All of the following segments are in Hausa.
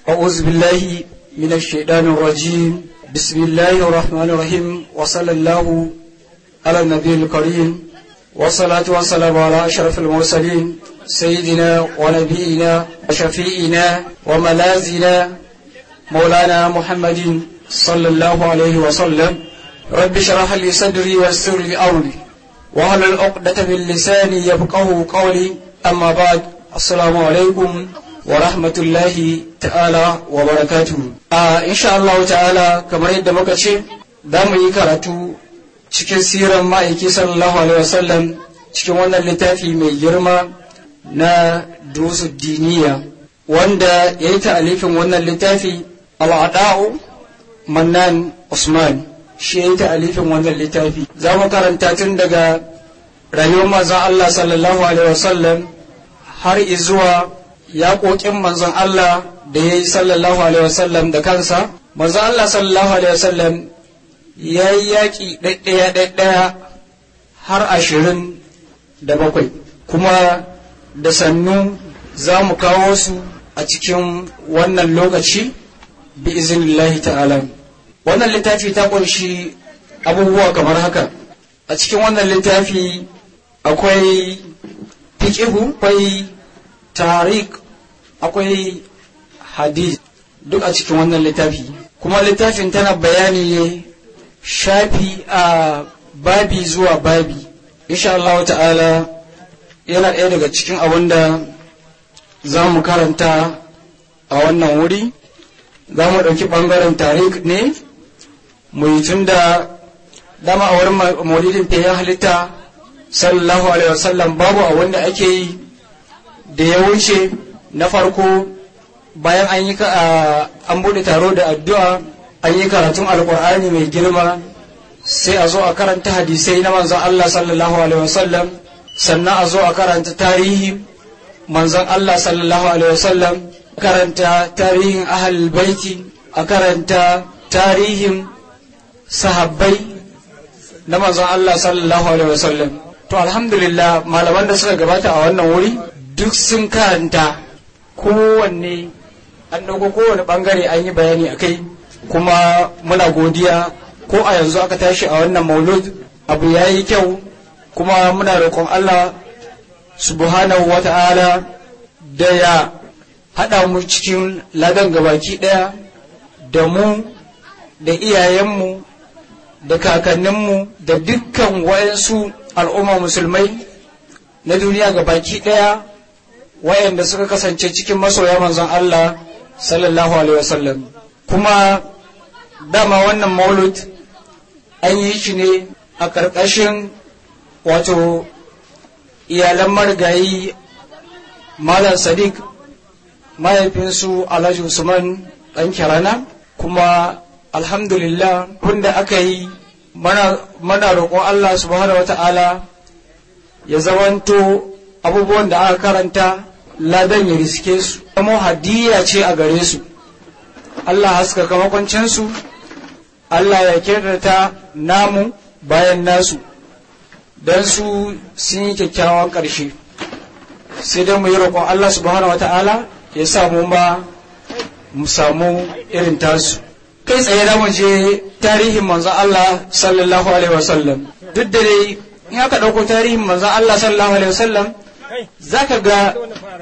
أعوذ بالله من الشيطان الرجيم بسم الله الرحمن الرحيم وصلى الله على النبي الكريم والصلاة والسلام على أشرف المرسلين سيدنا ونبينا وشفيئنا وملاذنا مولانا محمد صلى الله عليه وسلم رب اشرح لي صدري ويسر لي أمري واحلل عقدة من لساني يفقهوا قولي أما بعد السلام عليكم wa rahmatullahi ta'ala wa barakatuhu. Insha Allah ta'ala kamar yadda muka ce za mu yi karatu cikin siran ma'aiki sallallahu alaihi wasallam cikin wannan littafi mai girma na durusul diniya wanda ya yi ta'alifin wannan littafi al'ada'u Mannan Usman shi ya yi ta'alifin wannan littafi. Za mu karanta tun daga rayuwar manzon Allah sallallahu alaihi wasallam har izuwa yaƙoƙin manzon Allah da ya yi sallallahu alaihi wasallam da kansa. Manzon Allah sallallahu alaihi wasallam ya yi yaƙi ɗaiɗaya har 27 kuma da sannu za mu kawo su a cikin wannan lokaci bi izinillahi ta'ala. Wannan littafi ta ƙunshi abubuwa kamar haka. A cikin wannan littafi akwai fiƙihu, akwai tarik, akwai hadis duk a cikin wannan littafi. Kuma littafin tana bayani ne shafi a babi zuwa babi. Insha Allah ta'ala yana ɗaya daga cikin abin da za mu karanta a wannan wuri. Za mu ɗauki ɓangaren tarik ne mu yi tun da dama a wurin maulidin fiye halitta sallallahu alaihi wasallam babu a wanda ake yi da ya wuce na farko bayan an yi an bude taro da addu'a an yi karatun alkur'ani mai girma sai a zo a karanta hadisai na manzon Allah sallallahu alaihi wasallam sannan a zo a karanta tarihi manzon Allah sallallahu alaihi wasallam karanta tarihin ahlul baiti a karanta tarihin sahabbai na manzon Allah sallallahu alaihi wasallam. To alhamdulillah malaman da suka gabata a wannan wuri duk sun karanta kowanne an ɗauko kowane ɓangare an yi bayani a kai, kuma muna godiya ko a yanzu aka tashi a wannan maulud abu ya yi kyau, kuma muna roƙon Allah subhanahu wa ta'ala da ya haɗa mu cikin ladan gabaki ɗaya da mu da iyayenmu da kakanninmu da dukkan wayansu al'umma musulmai na duniya gabaki ɗaya wayanda suka kasance cikin masoya manzon Allah sallallahu alaihi wasallam. Kuma dama wannan maulud an yi shi ne a ƙarƙashin wato iyalan marigayi Malam Sadiq mahaifinsu Alhaji Usman ɗan Kirana. Kuma alhamdulillah kunda aka yi mana roƙon Allah subhanahu wata'ala ya zamanto abubuwan da aka karanta ladan ya riske su, kuma hadiya ce a gare su. Allah haskaka makwancinsu, Allah ya kirata namu bayan nasu, don su sun yi kyakkyawan ƙarshe. Sai dai mu yi roƙon Allah subhanahu wata'ala ya samu ma mu samu irin tasu. Kai tsaye da mu je tarihin manzon Allah sallallahu alaihi wasallam. Duk da dai in aka ɗauko tarihin manzon Allah sallallahu alaihi wasallam zaka ga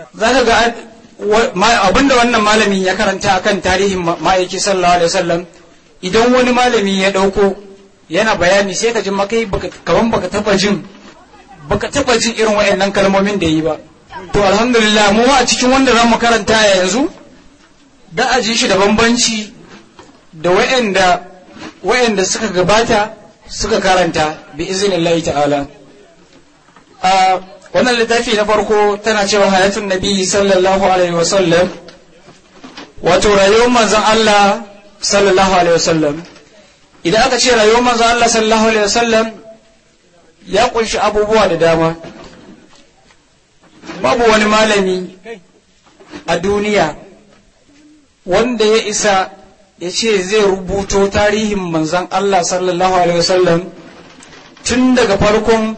abinda wannan malamin ya karanta akan tarihin ma'aiki sallallahu alaihi wasallam, idan wani malami ya dauko yana bayani sai ka ji makai kaman baka taba jin irin wayannan kalmomin da yi ba. To alhamdulillah mu a cikin wanda zamu karanta yanzu da aji shi da bambanci da wayanda suka gabata suka karanta bi iznillahi ta'ala. Wannan littafi na farko tana cewa hayatun nabi sallallahu alaihi wasallam, wato rayuwar manzon Allah sallallahu alaihi wasallam. Idan aka ce rayuwar manzon Allah sallallahu alaihi wasallam ya kunshi abubuwa da dama. Babu wani malami a duniya wanda ya isa ya ce zai rubuto tarihin manzon Allah sallallahu alaihi wasallam tun daga farkon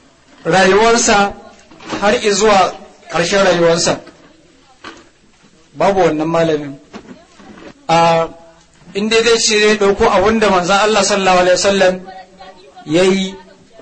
rayuwarsa har izuwa ƙarshen rayuwarsa. babu wannan malamin. In dai zai ce zai ɗauko abin da manzan Allah sallallahu alaihi wasallam ya yi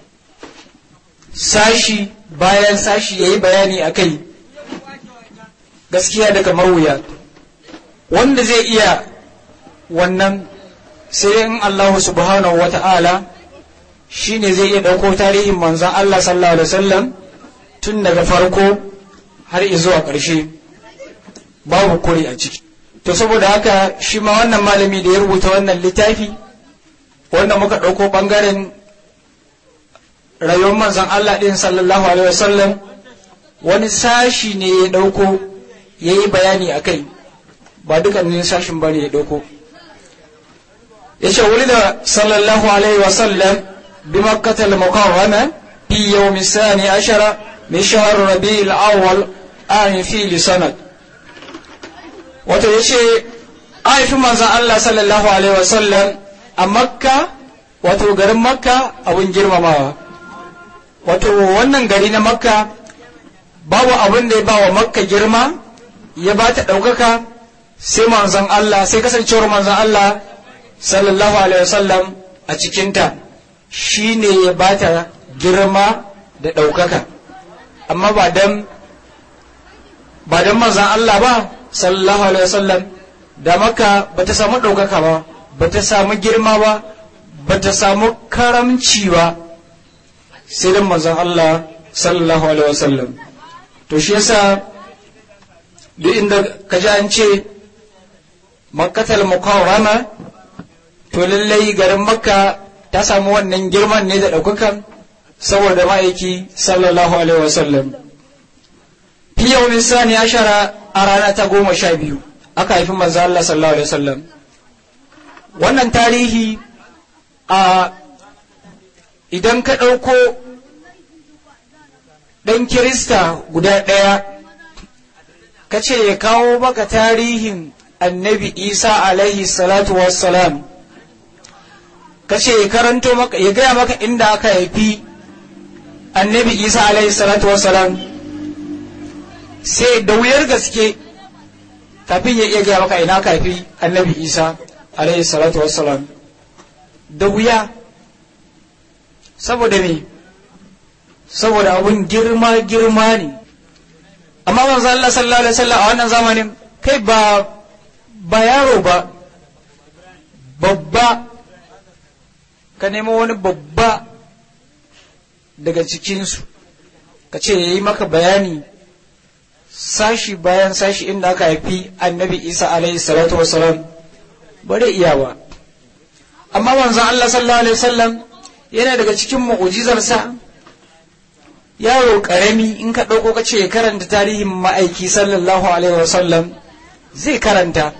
sashi bayan sashi ya yi bayani a kai, gaskiya da kamar wuya. Wanda zai iya wannan sai in Allah subhanahu wa ta'ala shi ne zai iya ɗauko tarihin manzan Allah sallallahu alaihi wasallam tun daga farko har zuwa ƙarshe, babu kuri a ciki. To saboda haka shi ma wannan malami da ya rubuta wannan littafi wanda muka ɗauko ɓangaren rayuwar manzan Allah ɗin sallallahu alaihi wasallam, wani sashi ne ya ɗauko ya yi bayani a kai, ba dukkanin sashin ba ne ya ɗauko. Ya ce wuli da sallallahu alaihi wasallam bi makkatal mukarrama fi yawmi sani ashara min shahr rabi'il awwal an fi sanad. Wato ya ce an haifi manzan Allah sallallahu alaihi wasallam a Makka, wato garin Makka abin girmamawa. Wato wannan gari na Makka babu abin da ya ba wa Makka girma ya ba ta ɗaukaka sai manzan Allah, sai kasancewar manzan Allah sallallahu alaihi wasallam a cikinta shi ne ya ba ta girma da ɗaukaka. Amma ba dan manzan Allah ba sallallahu alaihi wasallam da Makka ba ta samu ɗaukaka ba, ba ta samu girma ba, ba ta samu karamci ba, sai dan manzon Allah sallallahu alaihi wasallam. To shi yasa duk inda ka ji an ce Makkatul Mukarrama, to lallai garin Makka ta samu wannan girman ne da ɗaukakan saboda ma'aiki sallallahu alaihi wasallam. Fi yawmin sani ashara, a rana ta 12 aka haifi manzo Allah sallallahu alaihi wasallam. Wannan tarihi idan ka ɗauko ɗan Kirista guda ɗaya ka ce ya kawo maka tarihin annabi Isa alaihi salatu wassalam, ka ce ya karanto maka, ya gaya maka inda aka haifi annabi Isa alaihi salatu wassalam, sai da wuyar gaske kafin ya iya gaya maka ina kafi annabi Isa alaihi salatu wassalam, da wuya. Saboda me? Saboda abun girma ne. Amma manzo Allah sallallahu alaihi wasallam a wannan zamanin kai ba yaro ba, babba, ka nemo wani babba daga cikinsu ka ce ya yi maka bayani sashi bayan sashi inda aka haifi annabi Isa alaihi salatu wasalam, ba dai iya ba. Amma manzon Allah sallallahu alaihi wasallam yana daga cikin mu'jizarsa, yaro karami in ka ɗauko ka ce ya karanta tarihin ma'aiki sallallahu alaihi wasallam zai karanta,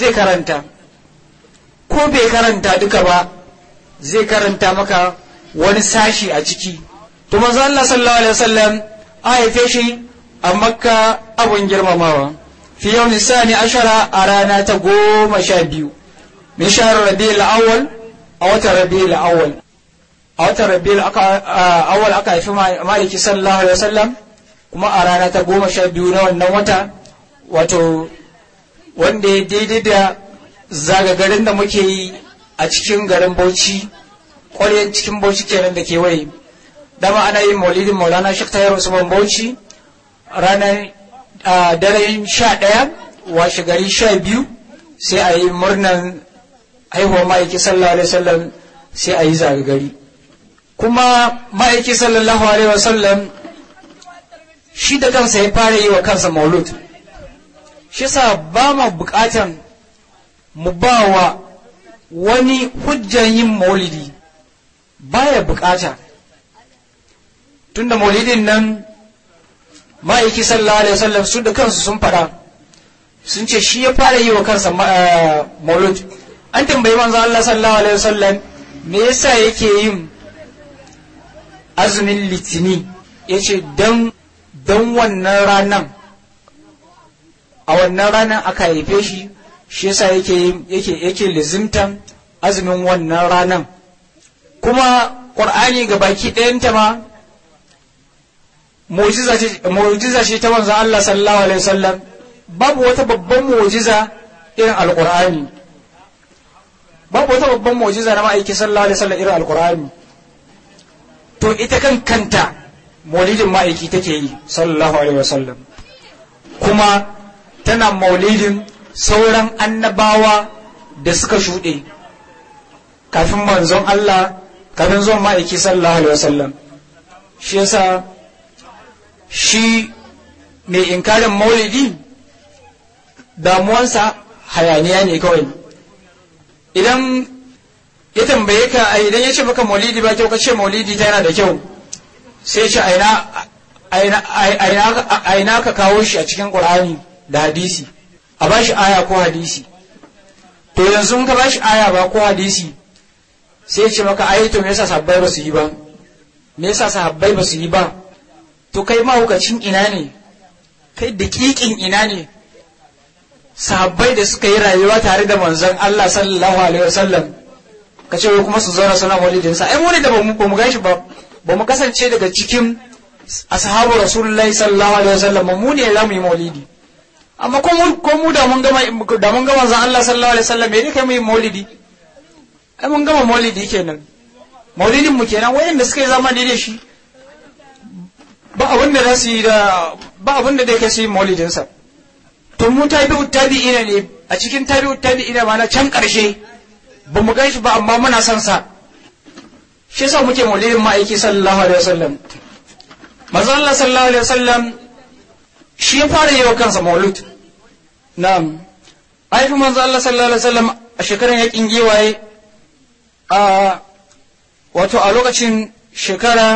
ko bai karanta duka ba zai karanta maka wani sashi a ciki. To manzon Allah sallallahu alaihi wasallam a haife shi a Makka abun girmamawa fi yawmin sani ashara, a rana ta 12 min shahr rabi'il awwal, a watan rabi'il awwal. A watan rabi'il awwal aka haifi maliki sallallahu alaihi wasallam, kuma a rana ta 12 na wannan wata, wato wanda ya daidai da zagagarin da muke yi a cikin garin Bauchi, ƙwaryen cikin Bauchi kenan da kewaye. Dama ana yin maulidin Maulana Sheikh Tahir Usman Bauchi ranar daren 11 washe gari 12 sai a yi murnan haihuwar ma'aiki sallallahu alaihi wasallam, sai a yi zagagari. Kuma ma'aiki sallallahu alaihi wasallam shi da kansa ya fara yi wa kansa maulud. Shi sa ba ma bukatan mu ba wa wani hujjan yin maulidi, baya bukata. Tunda maulidin nan ma'aiki sallallahu alaihi wasallam su da kansu sun fara, sun ce shi ya fara yi wa kansa maulud. An tambayi manzo Allah sallallahu alaihi wasallam me yasa yake yin azumin litini, yace dan wannan ranan, a wannan ranan aka haife shi, shi yasa yake lizimtan azumin wannan ranan. Kuma Qur'ani ga baki ɗayanta ma mu'jiza ce ta manzon Allah sallallahu alaihi wasallam, babu wata babban mu'jiza irin alqur'ani, babu wata babban mu'jiza na ma'aiki sallallahu alaihi wasallam irin alqur'ani. To ita kan kanta maulidin ma'aiki take yi sallallahu alaihi wasallam, kuma tana maulidin sauran annabawa da suka shuɗe kafin manzon Allah, kafin zuwan ma'aiki sallallahu alaihi wasallam. Shi yasa shi mai inkarin maulidi damuwansa hayaniya ne kawai. Idan ya tambaye ka, idan ya ce maka maulidi ba kyau, ka ce maulidi tana da kyau, sai ce aina ka kawo shi a cikin Qur'ani da hadisi, a bashi aya ko hadisi. To yanzu ka bashi aya ba ko hadisi, sai ce maka to me yasa sahabbai ba su yi ba, me yasa sahabbai ba su yi ba? To kai mahaukacin ina ne, kai daƙiƙin ina ne? Sahabbai da suka yi rayuwa tare da manzon Allah sallallahu alaihi wasallam, ka ce kuma su zauna suna maulidin sa. Mu ne da ba mu gashi ba mu kasance daga cikin ashabu rasulullahi sallallahu alaihi wasallam, mu ne za mu yi maulidi. Amma ko mu da mun gama manzon Allah sallallahu alaihi wasallam, me ne kai mu yi maulidi? Mun gama maulidi kenan, maulidin mu kenan. Wayanda suka yi zamani da shi ba abin da za su yi da ba abin da dai kai su yi maulidin sa. To mu tabi'ut tabi'ina ne, a cikin tabi'ut tabi'ina ma na can karshe ba mu gan shi ba, amma muna son sa. Shi yasa muke maulidin ma'aiki sallallahu alaihi wasallam. Manzo Allah sallallahu alaihi wasallam shi ya fara yi wa kansa maulud. Na'am, ayyukan manzo Allah sallallahu alaihi wasallam a shekaran yakin giwaye, wato a lokacin shekara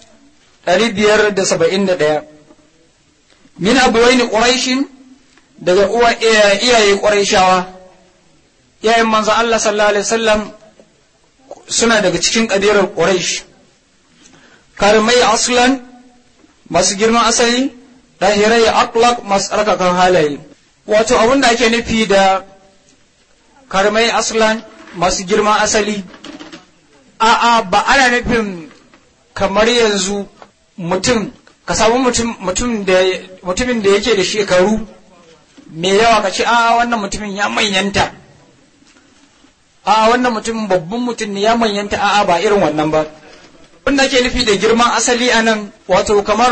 571 min abuwaini quraishin, daga iyaye quraishawa. Iyayen manzo Allah sallallahu alaihi wasallam suna daga cikin kabilar quraish, karmai aslan masu girman asali, dahirai aqlaq masu tsarkakan halaye. Wato abin da ake nufi da karmai aslan masu girman asali, ba ana nufin kamar yanzu mutum ka samu mutumin da yake da shekaru mai yawa ka ce wannan mutumin ya manyanta, wannan mutumin babban mutum ne ya manyanta. Ba irin wannan ba. Wanda ake nufi da girman asali a nan, wato kamar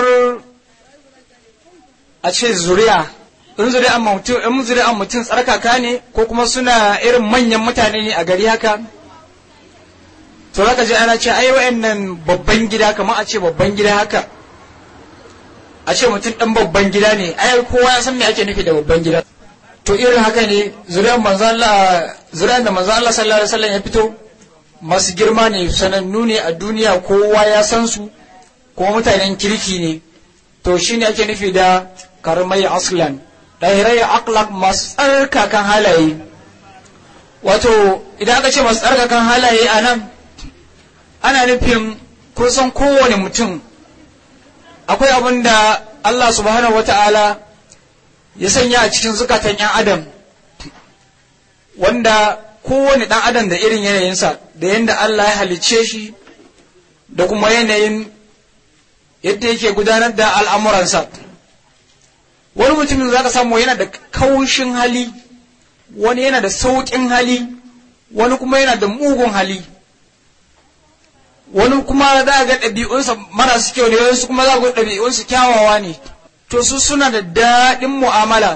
a ce zuri'a, in zuri'an mutum tsarkaka ne, ko kuma suna irin manyan mutane ne a gari haka, to zaka ji ana ce wayannan babban gida, kamar a ce babban gida haka, a ce mutum dan babban gida ne, kowa ya san me ake nufi da babban gida. To irin haka ne zuri'an da manzon Allah sallallahu alaihi wasallam ya fito, masu girma ne, sanannu ne a duniya, kowa ya san su, kuma mutanen kirki ne. To shine ake nufi da karmai aslan, dahirai aqlaq masu tsarkakan halaye. Wato idan aka ce masu tsarkakan halaye a nan, ana nufin kun san kowane mutum akwai abin da Allah subhanahu wata'ala ya sanya a cikin zukatan 'yan adam, wanda kowane ɗan adam da irin yanayinsa, da yadda Allah ya halicce shi, da kuma yanayin yadda yake gudanar da al'amuransa. Wani mutumin za ka samu yana da kaushin hali, wani yana da sauƙin hali, wani kuma yana da mugun hali, wani kuma za ga ɗabi'unsa marasu kyau ne, wasu kuma za ga ɗabi'unsa kyawawa ne. To su suna da daɗin mu'amala,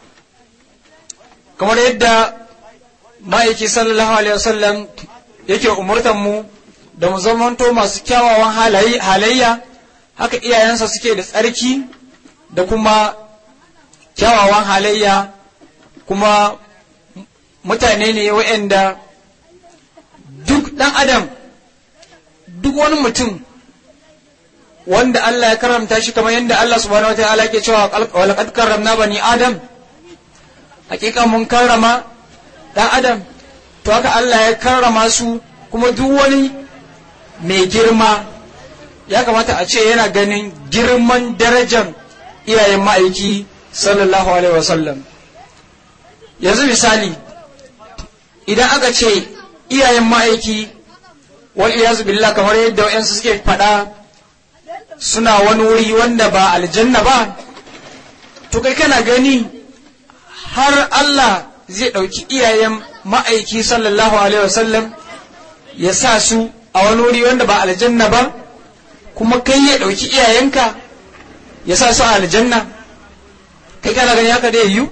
kamar yadda ma'aiki sallallahu alaihi wasallam yake umurtan mu da mu zamanto masu kyawawan halayya, haka iyayensa suke da tsarki da kuma kyawawan halayya, kuma mutane ne waɗanda duk ɗan adam, duk wani mutum wanda Allah ya karamta shi, kamar yadda Allah subhanahu wa ta'ala ke cewa walaqad karramna bani adam, hakika mun karrama dan adam. To haka Allah ya karrama su, kuma duk wani mai girma ya kamata a ce yana ganin girman darajar iyayen ma'aiki sallallahu alaihi wasallam. Yanzu misali, idan aka ce iyayen ma'aiki wal iyazu billah, kamar yadda wayansu suke faɗa, suna wani wuri wanda ba aljanna ba, to kai kana gani har Allah zai ɗauki iyayen ma'aiki sallallahu alaihi wasallam ya sa su a wani wuri wanda ba aljanna ba, kuma kai ya ɗauki iyayenka ya sa su a aljanna, kai kana gani haka da yiwu?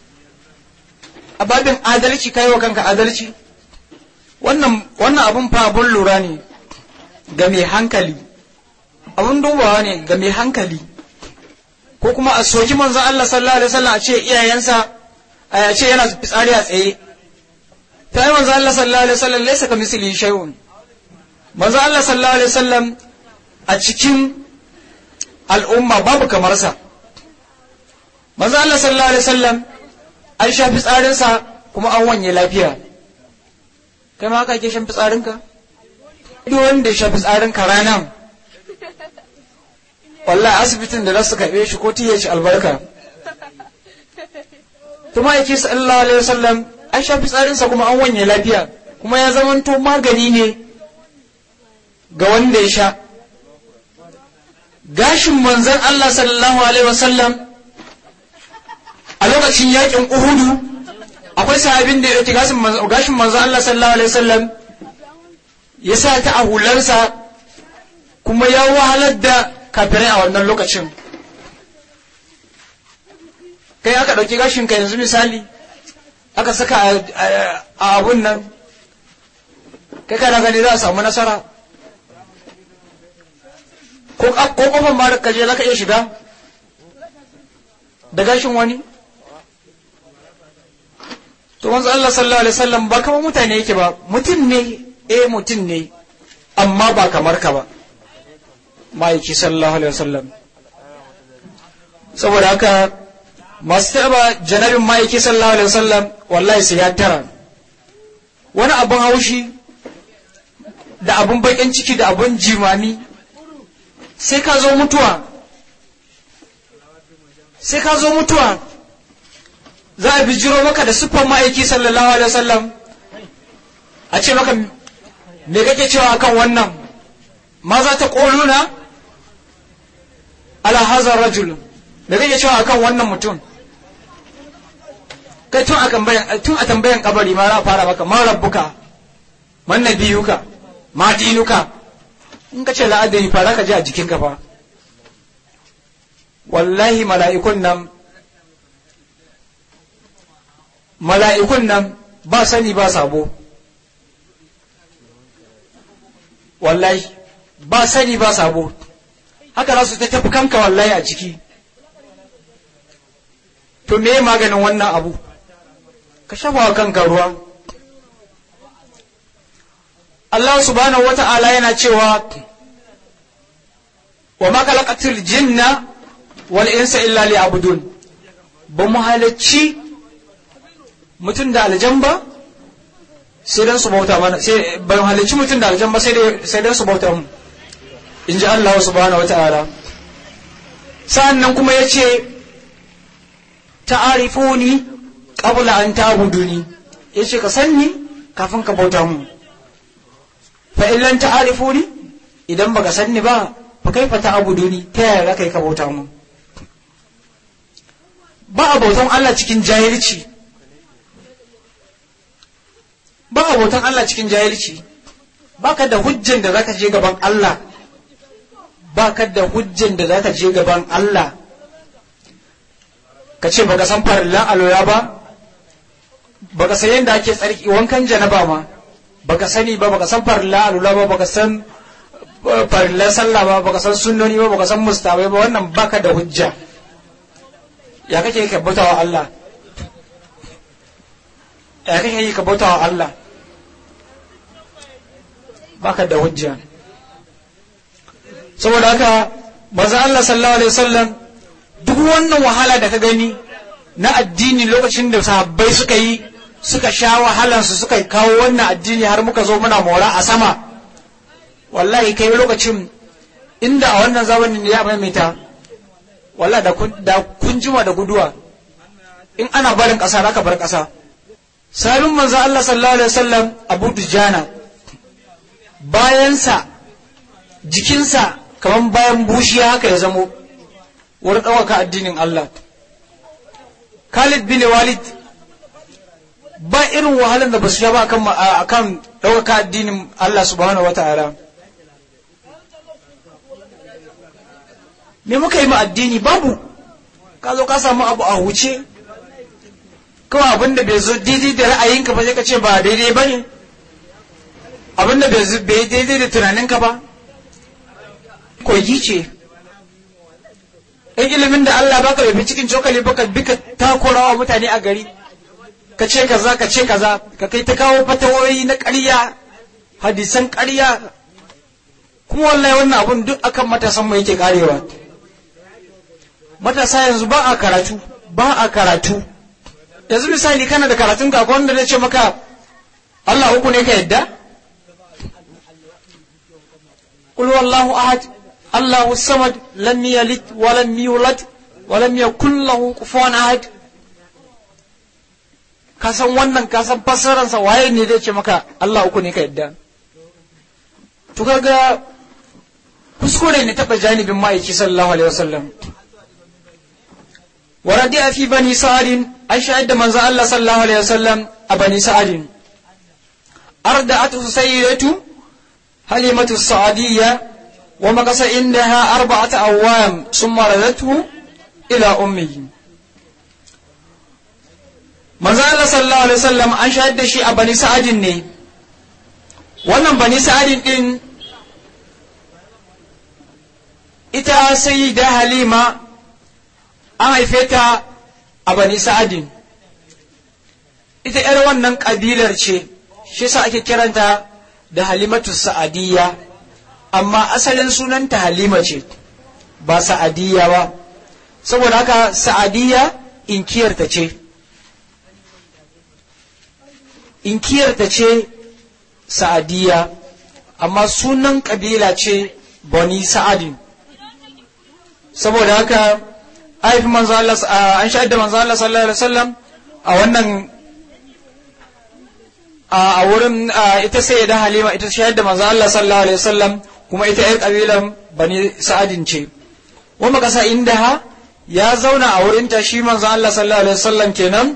A babin adalci kai wa kanka adalci? Wannan abun fa abun lura ne ga mai hankali, abun dubawa ne ga mai hankali. Ko kuma a soki manzon Allah sallallahu alaihi wasallam a ce iyayensa a ce yana fitsari a tsaye. Ta yi manzon Allah sallallahu alaihi wasallam laysa kamithlihi shay'un. Manzon Allah sallallahu alaihi wasallam a cikin al'umma babu kamar sa. Manzon Allah sallallahu alaihi wasallam an sha fitsarinsa kuma an wanye lafiya. Kai ma haka ake shan fitsarinka? Duk wanda ya sha fitsarinka ranan wallahi asibitin da za su karɓe shi ko tiye shi albarka. Kuma yake sallallahu alaihi wasallam an sha fitsarinsa kuma an wanye lafiya, kuma ya zamanto magani ne ga wanda ya sha. Gashin manzon Allah sallallahu alaihi wasallam a lokacin yakin Uhudu akwai sahabin da ya ɗauki gashin manzon Allah sallallahu alaihi wasallam ya sa ta a hularsa, kuma ya wahalar da kafirai a wannan lokacin. Kai aka ɗauki gashinka yanzu misali aka saka a abun nan, kai kana gani za a samu nasara? Ko kofan ma ka je za ka iya shiga da gashin wani? To wanzu Allah sallallahu alaihi wasallam ba kamar mutane yake ba, mutum ne, mutum ne, amma ba kamar ka ba, ma'aiki sallallahu alaihi wasallam. Saboda haka masu taɓa janabin ma'aiki sallallahu alaihi wasallam wallahi sai ya tara. Wani abun haushi da abun bakin ciki da abun jimami, sai ka zo mutuwa za a bijiro maka da siffar ma'aiki sallallahu alaihi wasallam, a ce maka me kake cewa akan wannan, ma za ta ƙoluna ala hazar rajul, me kake cewa akan wannan mutum? Kai tun a tambayan kabari ma za a fara maka man rabbuka, man nabiyuka, ma dinuka. In ka ce la'adari fara ka ji a jikinka fa. Wallahi mala'ikun nan ba sani ba sabo. Wallahi ba sani ba sabo, haka za su ta tafi kanka wallahi a ciki. To me maganin wannan abu? Ka shafa wa kanka ruwa. Allah subhanahu wata'ala yana cewa wa ma khalaqatul jinna wal insa illa liya'budun. Ba mu halacci mutum da aljan ba sai dan su bauta mana, sai ba mu halacci mutum da aljan ba sai dan su bauta mu, in ji Allah subhanahu wata'ala. Sa'annan kuma yace ta'arifuni qabla an ta'buduni, yace ka sanni kafin ka bauta mu. Fa in lam ta'rifuni, idan baka sanni ba fa kaifa ta'buduni, ta yaya za ka yi ka bauta mu? Ba a bautan Allah cikin jahilci, baka da hujjan da zaka je gaban Allah, ka ce baka san farillan alola ba, baka san yadda ake tsarki wankan janaba ma baka sani ba, baka san farillan alola ba, baka san farillan sallah ba, baka san sunnoni ba, baka san mustabai ba, wannan baka da hujja. Ya kake ka bauta wa Allah? Baka da hujja. Saboda haka manzo Allah sallallahu alaihi wasallam duk wannan wahala da ka gani na addini lokacin da sahabbai suka sha wahalansu suka kawo wannan addini har muka zo muna mora a sama, wallahi kai lokacin inda a wannan zamanin ya maimaita, wallahi da kun jima da guduwa. In ana barin ƙasa zaka bar ƙasa. Sahabin manzo Allah sallallahu alaihi wasallam Abu Dujana, bayansa jikinsa kaman bayan bushiya haka ya zamo wurin ɗaukaka addinin Allah. Khalid bin Walid ba irin wahalar da ba su sha ba akan ɗaukaka addinin Allah subhanahu wata'ala. Me muka yi ma addini? Babu. Ka zo ka samu abu a wuce kawai abinda bai zo daidai da ra'ayinka ba sai ka ce ba daidai ba ne, abinda bai daidai da tunaninka ba. Kogi ce ɗan ilimin da Allah baka bai fi cikin cokali baka bi ka takurawa mutane a gari, ka ce kaza ka ce kaza, ka kai ta kawo fatawoyi na ƙarya, hadisan ƙarya, kuma wallahi wannan abun duk akan matasan mu yake karewa. Matasa yanzu ba a karatu. Yanzu misali kana da karatun ka akwai wanda zai ce maka Allah uku ne ka yadda? Qul wallahu ahad, Allahu samad, lam yalid wa lam yulad wa lam yakul lahu kufuwan ahad. Ka san wannan, ka san fassarar sa, waye ne zai ce maka Allah uku ne ka yadda? To kaga kuskure ne taba janibin ma'aiki sallallahu alaihi wasallam. ورد في بني سعد أشهد من الله صلى الله عليه وسلم بني سعد أردعته سيدة حليمة السعدية ومكث عندها 4 أعوام ثم ردته إلى أمه. من الله صلى الله عليه وسلم أشهد شيء بني سعد ne. Wannan bani sa'adin din ita sayyida Halima an haife ta a bani sa'adin, ita ‘yar wannan ƙabilar ce, shi sa ake kiranta da Halimatu Sa'adiyya, amma asalin sunanta Halima ce, ba Sa'adiyya ba, saboda haka Sa'adiyya inkiyarta ce Sa'adiyya, amma sunan ƙabila ce bani sa'adin, saboda haka haifi manzo Allah, an shahada manzo Allah sallallahu alaihi wasallam a wannan a wurin ita sayyida Halima ita shahada manzo Allah sallallahu alaihi wasallam, kuma ita ƴar kabilan bani sa'adin ce. Wa makasa indaha, ya zauna a wurin ta shi manzo Allah sallallahu alaihi wasallam kenan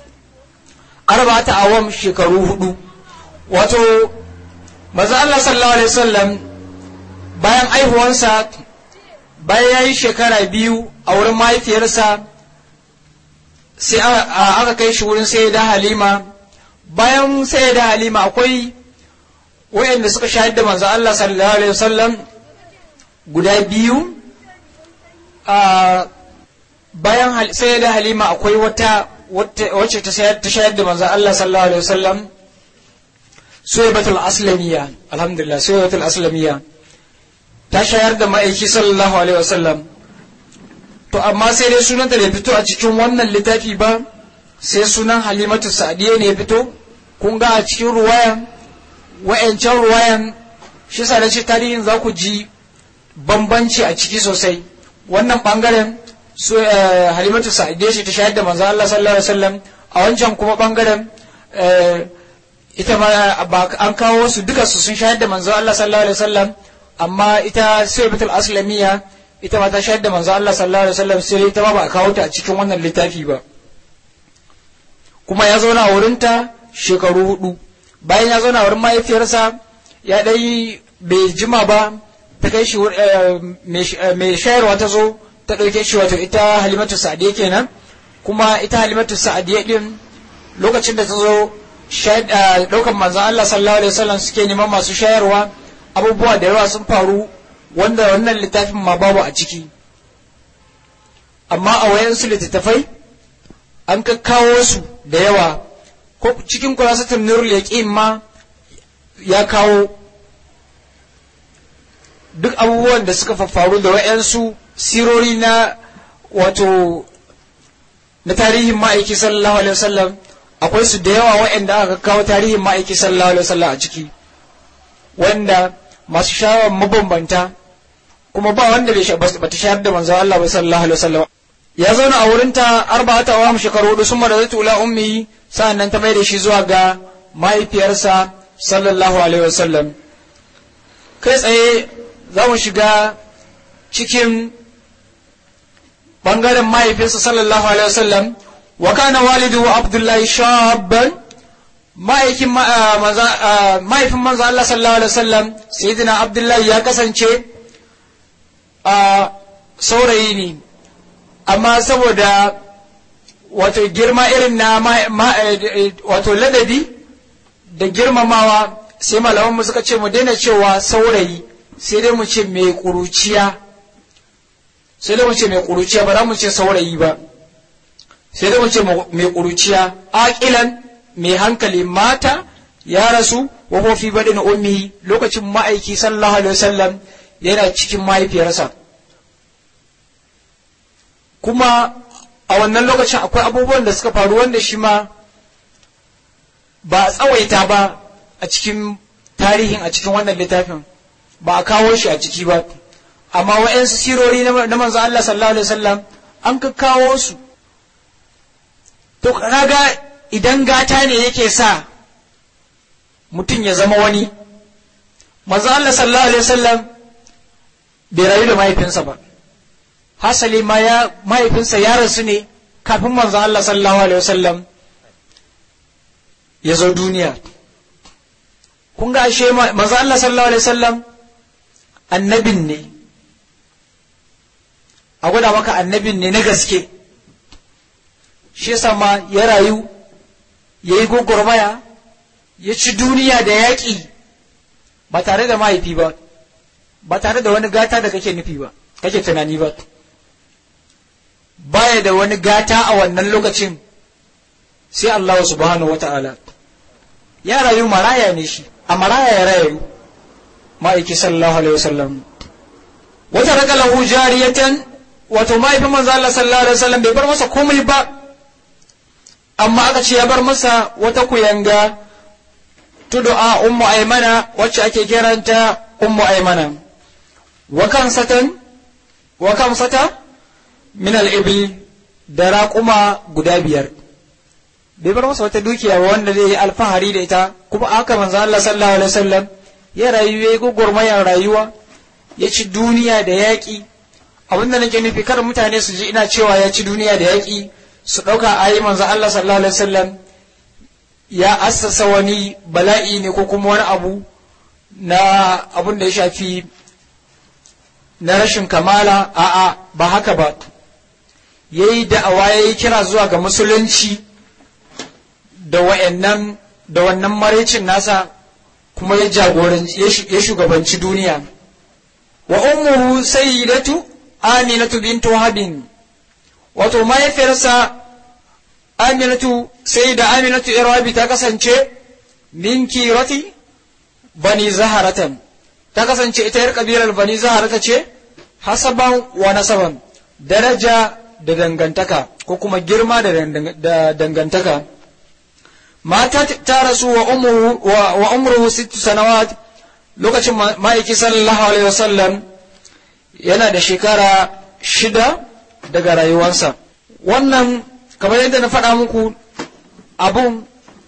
4 awam, shekaru 4. Wato manzo Allah sallallahu alaihi wasallam bayan aihuwansa, bayan ya yi shekara 2 a wurin mahaifiyarsa, sai aka kai shi wurin sayyida Halima. Bayan sayyida Halima akwai wayanda suka shahid da manzo Allah sallallahu alaihi wasallam guda 2. Bayan sayyida Halima akwai wacce ta shahid da manzo Allah sallallahu alaihi wasallam, Suwaibatul Aslamiyya. Alhamdulillah, Suwaibatul Aslamiyya ta shayar da ma'aiki sallallahu alaihi wasallam. To amma sai dai sunanta bai fito a cikin wannan littafi ba, sai sunan Halimatu Sa'diyya ne fito. Kun ga a cikin ruwayan, wa'ancan ruwayan, shi sa nace tarihin za ku ji bambanci a ciki sosai. Wannan bangaren Halimatu Sa'diyya ce ta shayar da manzo Allah sallallahu alaihi wasallam, a wancan kuma bangaren ita ma an kawo su duka su sun shayar da manzo Allah sallallahu alaihi wasallam, amma ita Suwaibatul Aslamiyya ita ma ta shahid da manzo Allah sallallahu alaihi wasallam, sai ita ma ba a kawo ta a cikin wannan littafi ba. Kuma ya zauna a wurinta shekaru 4. Bayan ya zauna a wurin mahaifiyarsa, ya dai bai jima ba, ta kai shi mai shayarwa ta zo ta ɗauke shi, wato ita Halimatu Sa'diyya kenan. Kuma ita Halimatu Sa'diyya din lokacin da ta zo ɗaukan manzo Allah sallallahu alaihi wasallam suke neman masu shayarwa, abubuwa da yawa sun faru wanda wannan littafin ma babu a ciki, amma a wayansu littattafai an kawo su da yawa, ko cikin Khulasatul Nurul Yaqin ma ya kawo duk abubuwan da suka faru da wayansu sirori na wato na tarihin ma'aiki sallallahu alaihi wasallam. Akwai su da yawa wayanda aka kawo tarihin ma'aiki sallallahu alaihi wasallam a ciki, wanda masu shawar mabambanta, kuma ba wanda bata shayar da manzo Allah sallallahu alaihi wasallam. Ya zauna a wurinta 4 awam, shekaru 4, sun maradatu ila ummi, sa'annan ta mai da shi zuwa ga mahaifiyarsa sallallahu alaihi wasallam. Kai tsaye za mu shiga cikin bangaren mahaifiyarsa sallallahu alaihi wasallam, wa kana walidu abdullahi shabban mahaifin manzo Allah sallallahu alaihi wasallam sayyidina abdullahi ya kasance saurayi ne, amma saboda wato girma irin na wato ladabi da girmamawa sai malaman mu suka ce mu daina cewa saurayi, sai dai mu ce mai kuruciya, ba za mu ce saurayi ba, sai dai mu ce mai kuruciya. aqilan mai hankali, mata ya rasu wa huwa fi badin ummi, lokacin ma'aiki sallallahu alaihi wasallam yana cikin mahaifiyarsa. kuma a wannan lokacin akwai abubuwan da suka faru wanda shi ma ba a tsawaita ba a cikin tarihin, a cikin wannan littafin ba a kawo shi a ciki ba, amma wa'yansu sirori na manzo Allah sallallahu alaihi wasallam an ka kawo su. To kaga idan gata ne yake sa mutum ya zama wani, manzo Allah sallallahu alaihi wasallam bai rayu da mahaifinsa ba, hasali ma mahaifinsa ya rasu ne kafin manzo Allah sallallahu alaihi wasallam ya zo duniya. kun ga ashe manzo Allah sallallahu alaihi wasallam annabin ne, a gwada maka annabin ne na gaske. shi yasa ma ya rayu, ya yi gwagwarmaya, ya ci duniya da yaƙi ba tare da mahaifi ba, ba tare da wani gata da kake nufi ba, kake tunani ba. Baya da wani gata a wannan lokacin sai Allah subhanahu wata'ala. Ya rayu maraya ne shi, a maraya ya rayu ma'aiki sallallahu alaihi wasallam. Wata raka lahu jariyatan, wato mahaifin manzo Allah sallallahu alaihi wasallam bai bar masa komai ba, amma aka ce ya bar masa wata kuyanga tud'a ummu aymana, wacce ake kiranta ummu aymana. wa kamsata min al-ibil, da raƙuma guda 5. bai bar masa wata dukiya wanda zai yi alfahari da ita. kuma aka manzo Allah sallallahu alaihi wasallam ya rayu, ya yi gurgurmayar rayuwa, ya ci duniya da yaƙi. abinda nake nufi kar mutane su ji ina cewa ya ci duniya da yaƙi su ɗauka ayi manzo Allah sallallahu alaihi wasallam ya assasa wani bala'i ne ko kuma wani abu na abin da ya shafi na rashin kamala. a'a, ba haka ba. yayi da'awa, yayi kira zuwa ga musulunci da wannan maraicin nasa, kuma ya jagoranci, ya shugabanci duniya. wa ummuhu sayyidatu aminatu bintu habin, wato mahaifiyarsa aminatu, sayyida aminatu irwabi, ta kasance min kirati bani zaharatan, ta kasance ita yar kabilar bani zaharata ce, hasaban wa nasaban, daraja da dangantaka ko kuma girma da dangantaka. mata ta rasu wa umruhu 6 sanawat, lokacin ma'aiki sallallahu alaihi wasallam yana da shekara 6 daga rayuwarsa. wannan kamar yadda na faɗa muku abun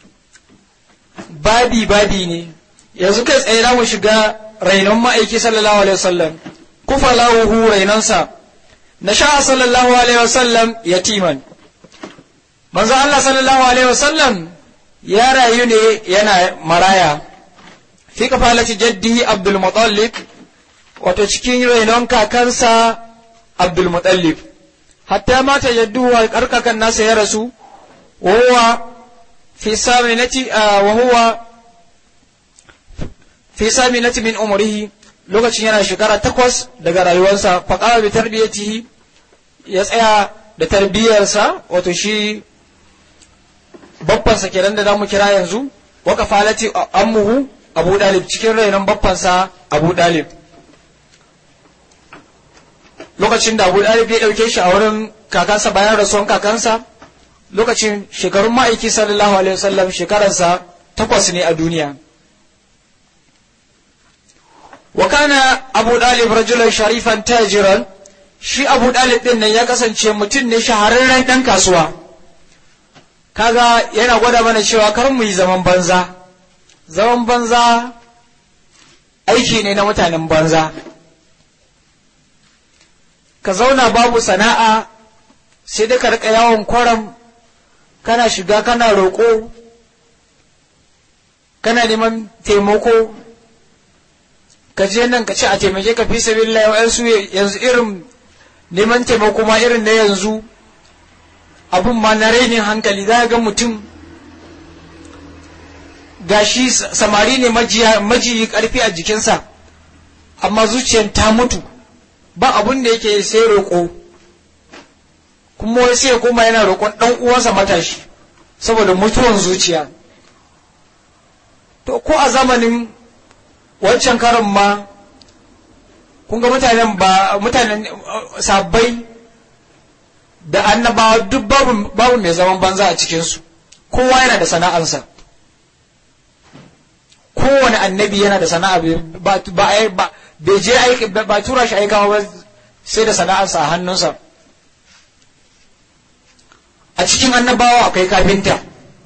babi ne. yanzu kai tsaye za mu shiga rainon ma'aiki sallallahu alaihi wasallam. kufa lahu rainonsa. na sha sallallahu alaihi wasallam yatiman, manzo Allah sallallahu alaihi wasallam ya rayu ne yana maraya. fi kafalati jaddi Abdul Muttalib, wato cikin rainon kakansa Abdul Muttalib. hatta mata jadduwa, karkakan nasa ya rasu. wa huwa fi saminati min umrihi, lokacin yana shekara 8 daga rayuwarsa. faqama bi tarbiyatihi, ya tsaya da tarbiyarsa, wato shi babbansa kenan da zamu kira yanzu. wa kafalati ammuhu Abu Dalib, cikin rainon babbansa Abu Dalib. lokacin da Abu Dalib ya dauke shi a wurin kakansa bayan rasuwan kakansa, lokacin shekarun ma'aiki sallallahu alaihi wasallam shekararsa 8 ne a duniya. wa kana Abu Dalib rajulan sharifan tajiran, shi Abu Dalib din nan ya kasance mutum ne shahararren dan kasuwa. kaga yana gwada mana cewa kar mu yi zaman banza. zaman banza aiki ne na mutanen banza. ka zauna babu sana'a, sai dai ka rika yawon kwaram kana shiga kana roƙo, kana neman taimako, ka je nan ka ce a taimake ka fi sabilillah. Su yanzu irin neman taimako ma irin na yanzu abun ma na rainin hankali. za ga mutum gashi samari ne majiyi karfi a jikinsa, amma zuciyar ta mutu, ba abun da yake sai roƙo, kuma wai sai kuma yana roƙon ɗan uwansa matashi saboda mutuwan zuciya. To ko a zamanin wancan karon ma kun ga mutanen sabbai da annabawa duk babu mai zaman banza a cikinsu, kowa yana da sana'arsa. Kowane annabi yana da sana'a, bai je aiki ba tura shi aikawa ba sai da sana'arsa a hannunsa. A cikin annabawa akwai kafinta,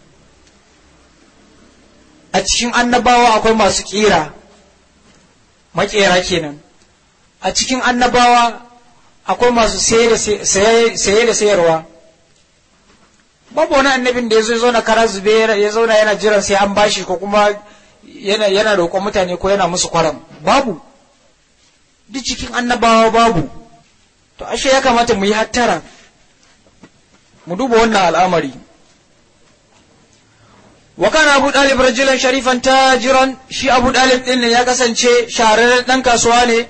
a cikin annabawa akwai masu kira, makera kenan. A cikin annabawa akwai masu saye da sayarwa. Babu wani annabin da ya zo na kara zube ya zauna yana jiran sai an bashi, ko kuma yana roƙon mutane ko yana musu kwaram. Babu, duk cikin annabawa babu. To ashe ya kamata mu yi hattara, mu duba wannan al'amari. Wa kana Abu Dalib rajulan sharifan tajiran, shi Abu Dalib din ne ya kasance shahararren dan kasuwa ne.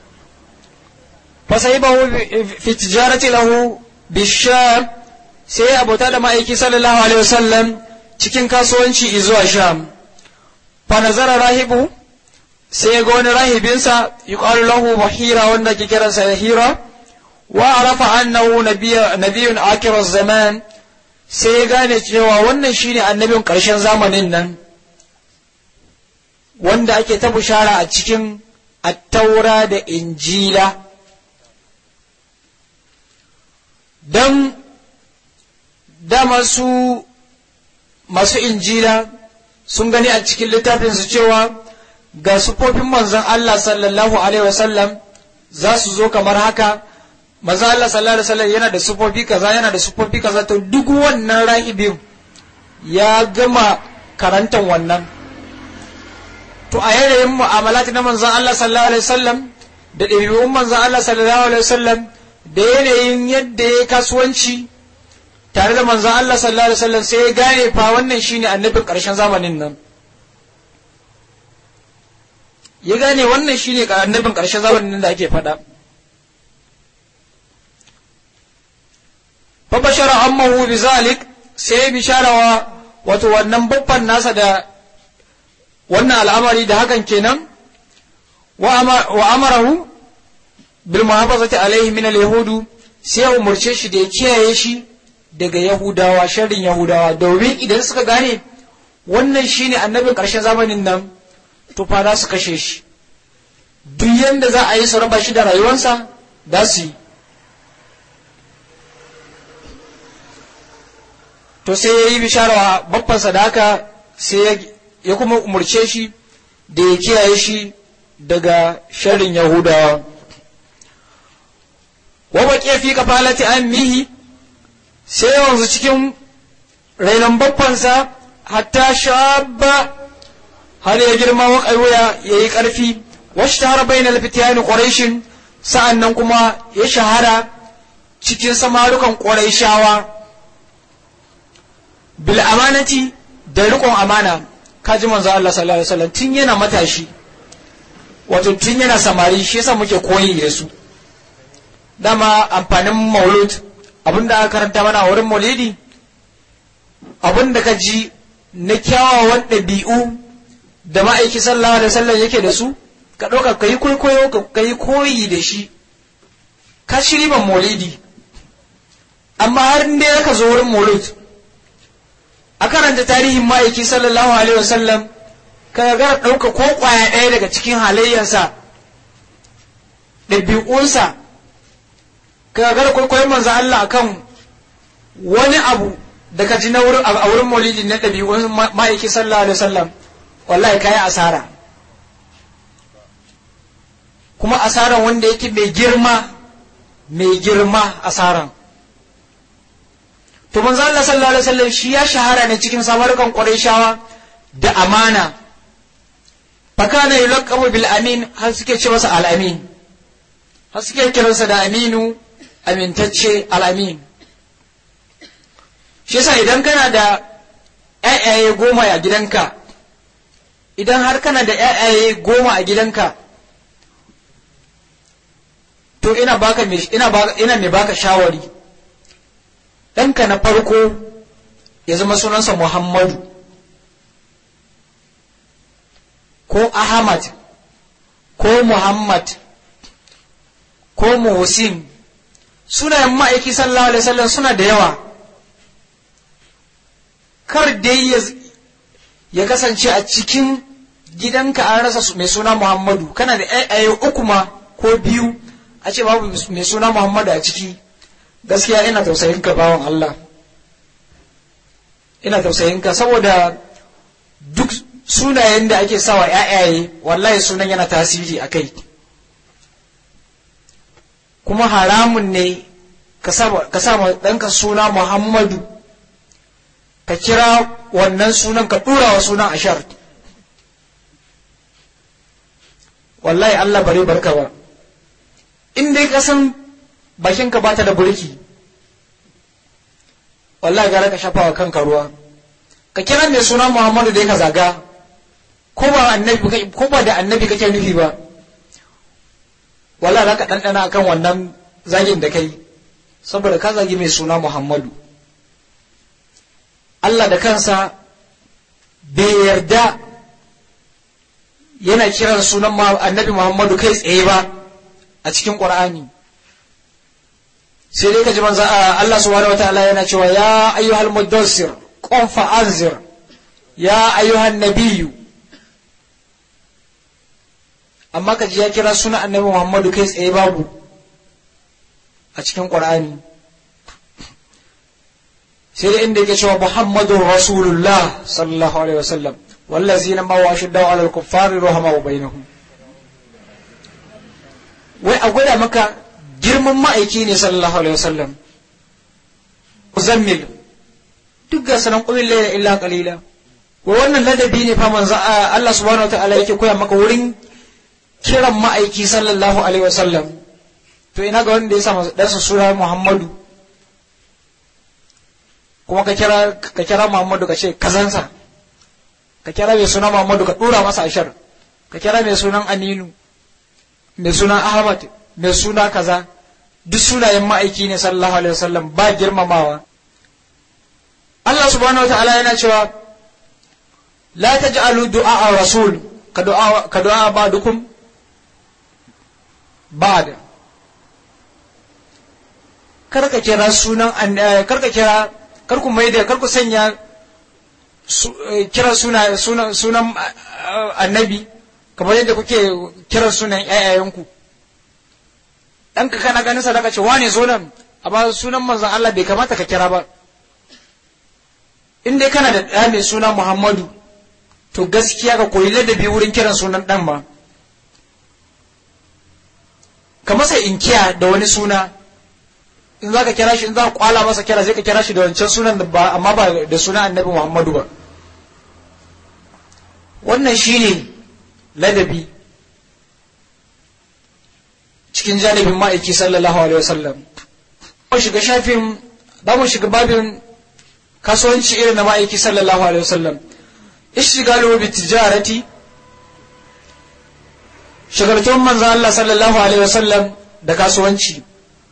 Fa sahibahu fi tijarati lahu bisham, sai abota da ma'aiki sallallahu alaihi wasallam cikin kasuwanci zuwa Sham. Fa nazara rahibu, sai ga wani rahibinsa yuqalu lahu Bahira, wanda ke kiransa Hira, wa arafa annahu nabiyyun akir zaman, sai ya gane cewa wannan shine annabin ƙarshen zamanin nan wanda ake ta bushara a cikin Attaura da Injila. Dan dama su masu Injila sun gani a cikin littafinsu cewa ga sufofin manzon Allah sallallahu alaihi wasallam za su zo kamar haka. Manzon Allah sallallahu alaihi wasallam yana da sufofi kaza, yana da sufofi kaza. To duk wannan rahibin ya gama karantan wannan. To a yanayin mu'amalat na manzon Allah sallallahu alaihi wasallam da ɗabi'un manzon Allah sallallahu alaihi wasallam da yanayin yadda ya kasuwanci tare da manzon Allah sallallahu alaihi wasallam, sai ya gane fa wannan shine annabin ƙarshen zamanin nan. Ya gane wannan shine annabin ƙarshen zamanin nan da ake faɗa. Fa bashara ammahu bizalik, sai bishara wato wannan babban nasa da wannan al'amari da hakan kenan. Wa amarahu bil muhafazati alaihi min al yahudu, sai ya umurce shi da ya kiyaye shi daga Yahudawa, sharrin Yahudawa, domin idan suka gane wannan shine annabin ƙarshen zamanin nan, to fa za su kashe shi. Duk yanda za a yi su raba shi da rayuwarsa da su yi. To sai ya yi bishara babbansa da haka, sai ya kuma umurce shi da ya kiyaye shi daga sharrin Yahudawa. Wa baqiya fi kafalati ammihi, sai yanzu cikin rainon babbansa hatta shabba, har ya girma wa ƙaiwaya ya yi ƙarfi. Wasu shahara bainal fitiyani ƙwaraishin, sa'an nan kuma ya shahara cikin samarukan ƙwaraishawa bil amanati, da riƙon amana. Kaji manzo Allah sallallahu alaihi wasallam tun yana matashi, wato tun yana samari, shi yasa muke koyi da su. Dama amfanin maulud, abinda aka karanta mana a wurin maulidi, abinda ka ji na kyawawan ɗabi'u da ma'aiki sallallahu alaihi wasallam yake da su, ka ɗauka ka yi kwaikwayo, ka yi koyi da shi, ka ci riban maulidi. Amma har inda ka zo wurin maulud, a karanta tarihin ma'aiki sallallahu alaihi wasallam, ka ga ɗauka ko ƙwaya ɗaya daga cikin halayyarsa, ɗabi'unsa, ka ga kwaikwayon manzo Allah akan wani abu da ka ji na wurin a wurin maulidi na ɗabi'un ma'aiki sallallahu alaihi wasallam, wallahi kai asara, kuma asaran wanda yake mai girma asaran. to manzo Allah sallallahu alaihi wasallam shi ya shahara ne cikin samarukan Qurayshawa da amana, fakana yulaqabu bil amin, har suke ce masa al amin, har suke kiransa da aminu, amintacce, al amin. Shi yasa idan kana da ƴaƴaye 10 a gidanka, idan har kana da ƴaƴaye 10 a gidanka, to ina mai baka shawari, ɗanka na farko ya zama sunansa Muhammadu ko Ahmad ko Muhammad ko Muhsin. Sunayen ma'aiki sallallahu alaihi wasallam suna da yawa, kar dai ya kasance a cikin gidanka an rasa mai suna Muhammadu, kana da ƴaƴaye 3 ma ko 2 a ce babu mai suna Muhammadu a ciki. Gaskiya ina tausayin ka bawan Allah, ina tausayin ka, saboda duk sunayen da ake sawa ƴaƴaye wallahi sunan yana tasiri a kai, kuma haramun ne ka sa ɗanka suna Muhammadu, ka kira wannan sunan ka ɗura wa sunan ashar. Wallahi Allah bare barka ba, in dai ka san bakinka ba ta da burki, wallahi gara ka shafa wa kanka ruwa, ka kira mai suna Muhammadu dai ka zaga, ko ba da annabi kake nufi ba, wallahi za ka ɗanɗana akan wannan zagin da kai, saboda ka zagi mai suna Muhammadu. Allah da kansa bai yarda yana kiran sunan annabi Muhammadu kai tsaye ba a cikin Qur'ani. Sai dai ka ji manzo Allah subhanahu wataala yana cewa ya ayyuhal mudassir qum fa anzir ya ayyuhan nabiyyu, amma ka ji ya kira sunan annabi Muhammadu kai tsaye babu a cikin Qur'ani. sai dai inda yake cewa Muhammadur Rasulullah sallallahu alaihi wasallam wallazina ma washiddau ala al-kuffari rahama bainahum. Wai a gwada maka girman ma'aiki ne sallallahu alaihi wasallam. Muzammil duk ga sanan qul la illa qalila. Wai wannan ladabi ne fa manzo Allah subhanahu wataala yake koya maka wurin kiran ma'aiki sallallahu alaihi wasallam. To ina ga wanda ya sa darsa sura Muhammadu, kuma ka kira Muhammadu ka ce kazansa, ka kira mai suna Muhammadu ka dura masa ashar, ka kira mai sunan Aminu, mai sunan Ahmad, mai suna kaza, duk sunayen ma'aiki ne sallallahu alaihi wasallam, ba girmamawa. Allah subhanahu wataala yana cewa la taj'alu du'a rasul ka du'a ba'dukum ba'da. Karka kira sunan karku maida karku sanya kira sunan annabi kamar yadda kuke kira sunan ƴaƴayenku. Ɗanka kana ganin sadaka ce wane zo nan, amma sunan manzon Allah bai kamata ka kira ba. In dai kana da ɗa mai suna Muhammadu, to gaskiya ka koyi ladabi wurin kiran sunan ɗan ba. Ka masa inkiya da wani suna, in za ka kira shi, in za ka kwala masa kira sai ka kira shi da wancan sunan ba, amma ba da sunan annabi Muhammadu ba. Wannan shine ladabi cikin janibin ma'aiki sallallahu alaihi wasallam. Mu shiga babin kasuwanci irin na ma'aiki sallallahu alaihi wasallam. Ishtigalu bi tijarati, shagaltun manzo Allah sallallahu alaihi wasallam da kasuwanci.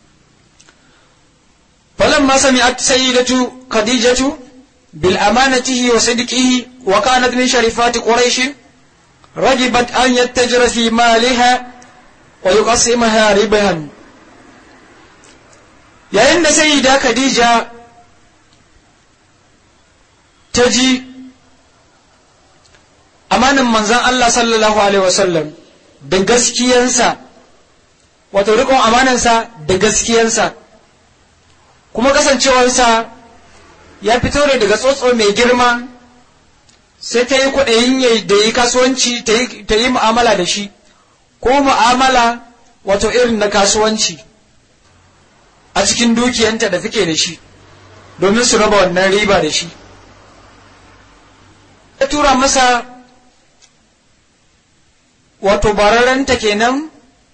فلما سمعت سيدة خديجة بالأمانته وصدقه وكانت من شريفات قريش رغبت أن يتجر في مالها ويقسمها ربها. yayin da sayyida Khadija ta ji amanin manzon Allah sallallahu alaihi wasallam da gaskiyansa, wato riƙon amanansa da gaskiyansa, kuma kasancewarsa ya fito ne daga tsotso mai girma, sai ta yi kwaɗayin da yi kasuwanci, ta yi mu'amala da shi, ko mu'amala wato irin na kasuwanci a cikin dukiyanta da take da shi. domin su raba wannan riba da shi. Ya tura masa wato bararrenta kenan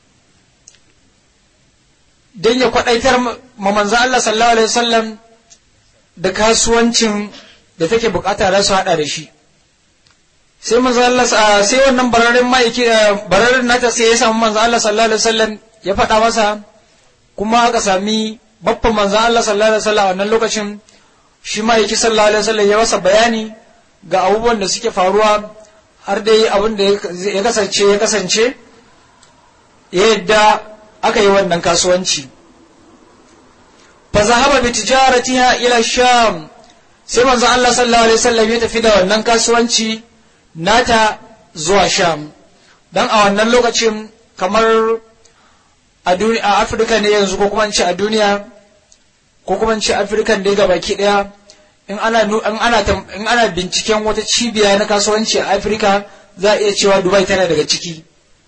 don ya kwaɗaitar ma manzo Allah sallallahu alaihi wasallam da kasuwancin da take bukata da su hada da shi. Sai manzo Allah sai wannan bararren nata sai ya samu manzo Allah sallallahu alaihi wasallam ya faɗa masa, kuma aka sami babban manzo Allah sallallahu alaihi wasallam a wannan lokacin shi ma yake sallallahu alaihi wasallam ya masa bayani ga abubuwan da suke faruwa har dai abin da ya kasance ya yadda aka yi wannan kasuwanci. Fa zahaba bi tijaratiha ila Sham, sai manzo Allah sallallahu alaihi wasallam ya tafi da wannan kasuwanci nata zuwa Sham. Dan a wannan lokacin kamar a Afirka ne yanzu, ko kuma in ce a duniya, ko kuma in ce Afirka ne ga baki daya, in ana binciken wata cibiya na kasuwanci a Afirka za a iya cewa Dubai tana daga ciki.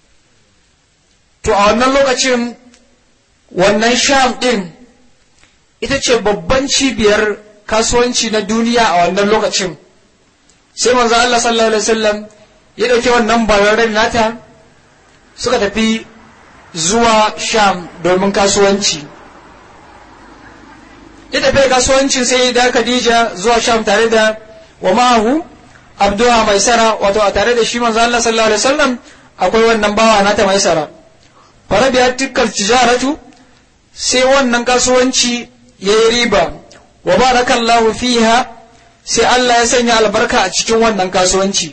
To a wannan lokacin wannan Sham din ita ce babban cibiyar kasuwanci na duniya a wannan lokacin. Sai manzo Allah sallallahu alaihi wasallam ya dauke wannan bararren nata suka tafi zuwa Sham domin kasuwanci. Ya tafi kasuwancin sai da Khadija zuwa Sham tare da wa ma'ahu Abduha Maisara, wato a tare da shi manzo Allah sallallahu alaihi wasallam akwai wannan bawa nata Maisara. Farabiya tikkar tijaratu, sai wannan kasuwanci yayi riba, wa barakallahu fiha, sai Allah ya sanya albarka a cikin wannan kasuwanci.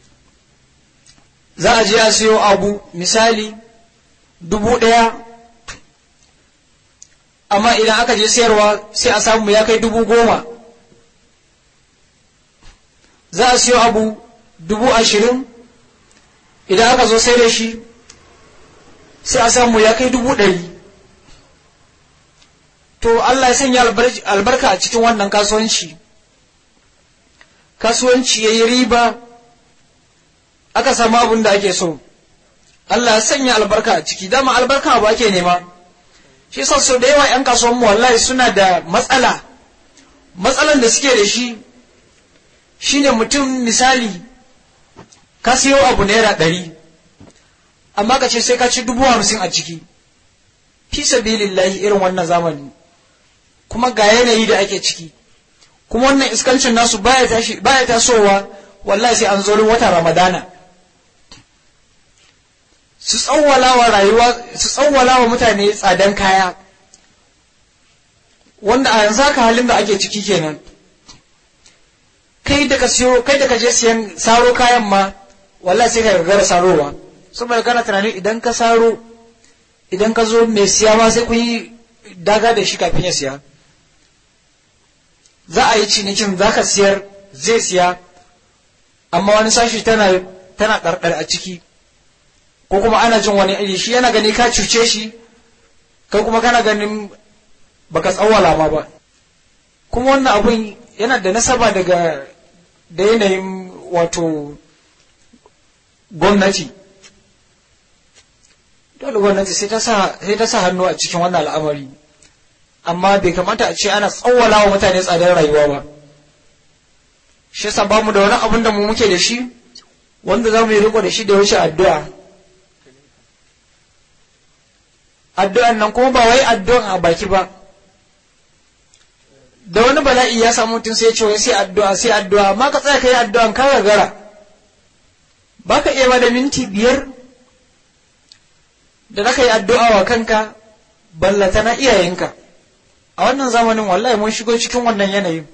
Za a je a siyo abu misali 1000, amma idan aka je sayarwa sai a samu ya kai 10,000. Za a siyo abu 20,000, idan aka zo sai da shi sai a samu ya kai 100,000. To Allah ya sanya albarka a cikin wannan kasuwanci. Kasuwanci ya yi riba, aka samu abin da ake so. Allah ya sanya albarka a ciki, dama albarka abu ake nema. Shi yasa sau da yawa 'yan kasuwanmu wallahi suna da matsalan da suke da shi shine mutum misali ka siyo abu naira 100, amma ka ce sai ka ci 50,000 a ciki, fi sabilillahi irin wannan zamani, kuma ga yanayi da ake ciki, kuma wannan iskancin nasu baya tasowa wallahi sai an zo wata Ramadana. Su tsawwala wa rayuwa, su tsawwala wa mutane tsadan kaya, wanda a yanzu haka halin da ake ciki kenan. Kai da ka je siyan saro kayan ma wallahi sai ka gagara sarowa, saboda kana tunanin idan ka saro, idan ka zo mai siya ma sai kun yi daga da shi kafin ya siya. Za a yi cinikin, za ka siyar, zai siya, amma wani sashi tana ɗarɗar a ciki, ko kuma ana jin wani iri, shi yana gani ka cuce shi, kai kuma kana ganin baka tsawwala ma ba. Kuma wannan abun yana da nasaba da yanayin wato gwamnati. Dole gwamnati sai ta sa hannu a cikin wannan al'amari, amma bai kamata a ce ana tsawwala wa mutane tsadar rayuwa ba. Shi yasa ba mu da wani abun da mu muke da shi wanda za mu yi riko da shi da wuce addu'a. Addu'an nan kuma ba wai addu'an a baki ba. Da wani bala'i ya samu mutum sai ya ce wai sai addu'a, amma ka tsaya ka yi addu'an ka gagara. Ba ka iya ba da minti 5 da zaka yi addu'a wa kanka, ballata na iyayenka. A wannan zamanin wallahi mun shigo cikin wannan yanayin.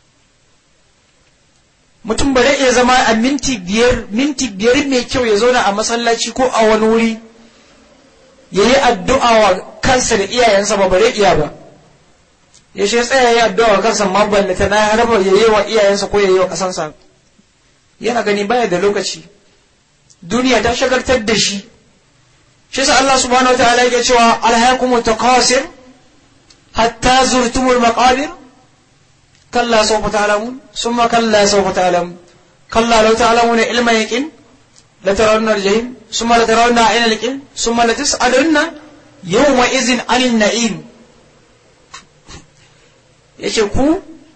Mutum ba zai iya zama a minti biyar mai kyau ya zauna a masallaci ko a wani wuri ya yi addu'a wa kansa da iyayensa ba bare iya ba. Ya shi tsaya ya yi addu'a wa kansa ma ballata na haraba ya yi wa iyayensa ko ya yi wa ƙasansa. Yana gani baya da lokaci. Duniya ta shagaltar da shi. Shi sa Allah subhanahu wa ta'ala yake cewa alhaakumut taqasir hatta zurtumul maqabir. كلا سوف تعلمون ثم كلا سوف تعلمون كلا لو تعلمون علم اليقين لترون الجحيم ثم لترون عين اليقين ثم لتسألن يومئذ عن النعيم. yace ku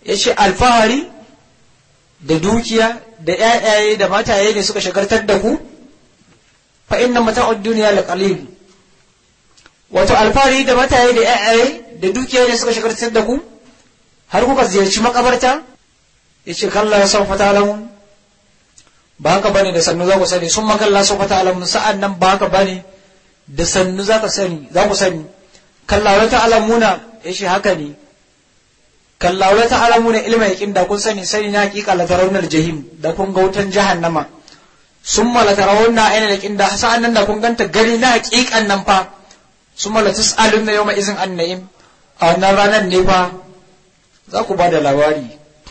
yace alfahari da dukiya da ƴaƴaye da mataye ne suka shagaltar da ku fa inna mata'ud dunya laqalil wato alfahari da mataye da ƴaƴaye da dukiya ne suka shagaltar da ku har kuka ziyarci makabarta yace kalla sawfa ta'lamun ba haka bane da sannu za ku sani sun makalla sawfa ta'lamun sa'an nan ba haka bane da sannu za ku sani kalla wa ta'lamuna yace haka ne kalla wa ta'lamuna ilma yaqin da kun sani na haqiqa la tarawunar jahim da kun ga wutan jahannama summa la tarawunna ayna yaqin da sa'an nan da kun ganta gari na haqiqan nan fa summa la tus'aluna yawma izin an-na'im a wannan ranar ne fa za ku ba da labari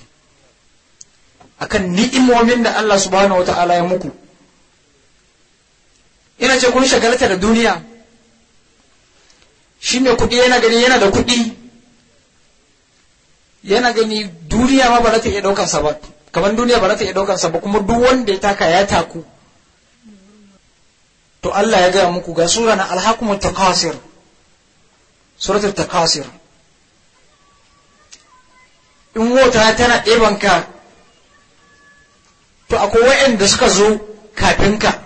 akan ni'imomin da Allah subhanahu wata'ala ya muku. Ina ce kun shagalta da duniya, shi mai kuɗi yana gani yana da kuɗi, yana gani duniya ma ba za ta iya ɗaukansa ba, kamar duniya ba za ta iya ɗaukansa ba, kuma duk wanda ya taka ya taku. To Allah ya gaya muku ga sura na alhakumut takasir, suratul takasir. In wata tana ɗebanka, to akwai waɗanda suka zo kafin ka,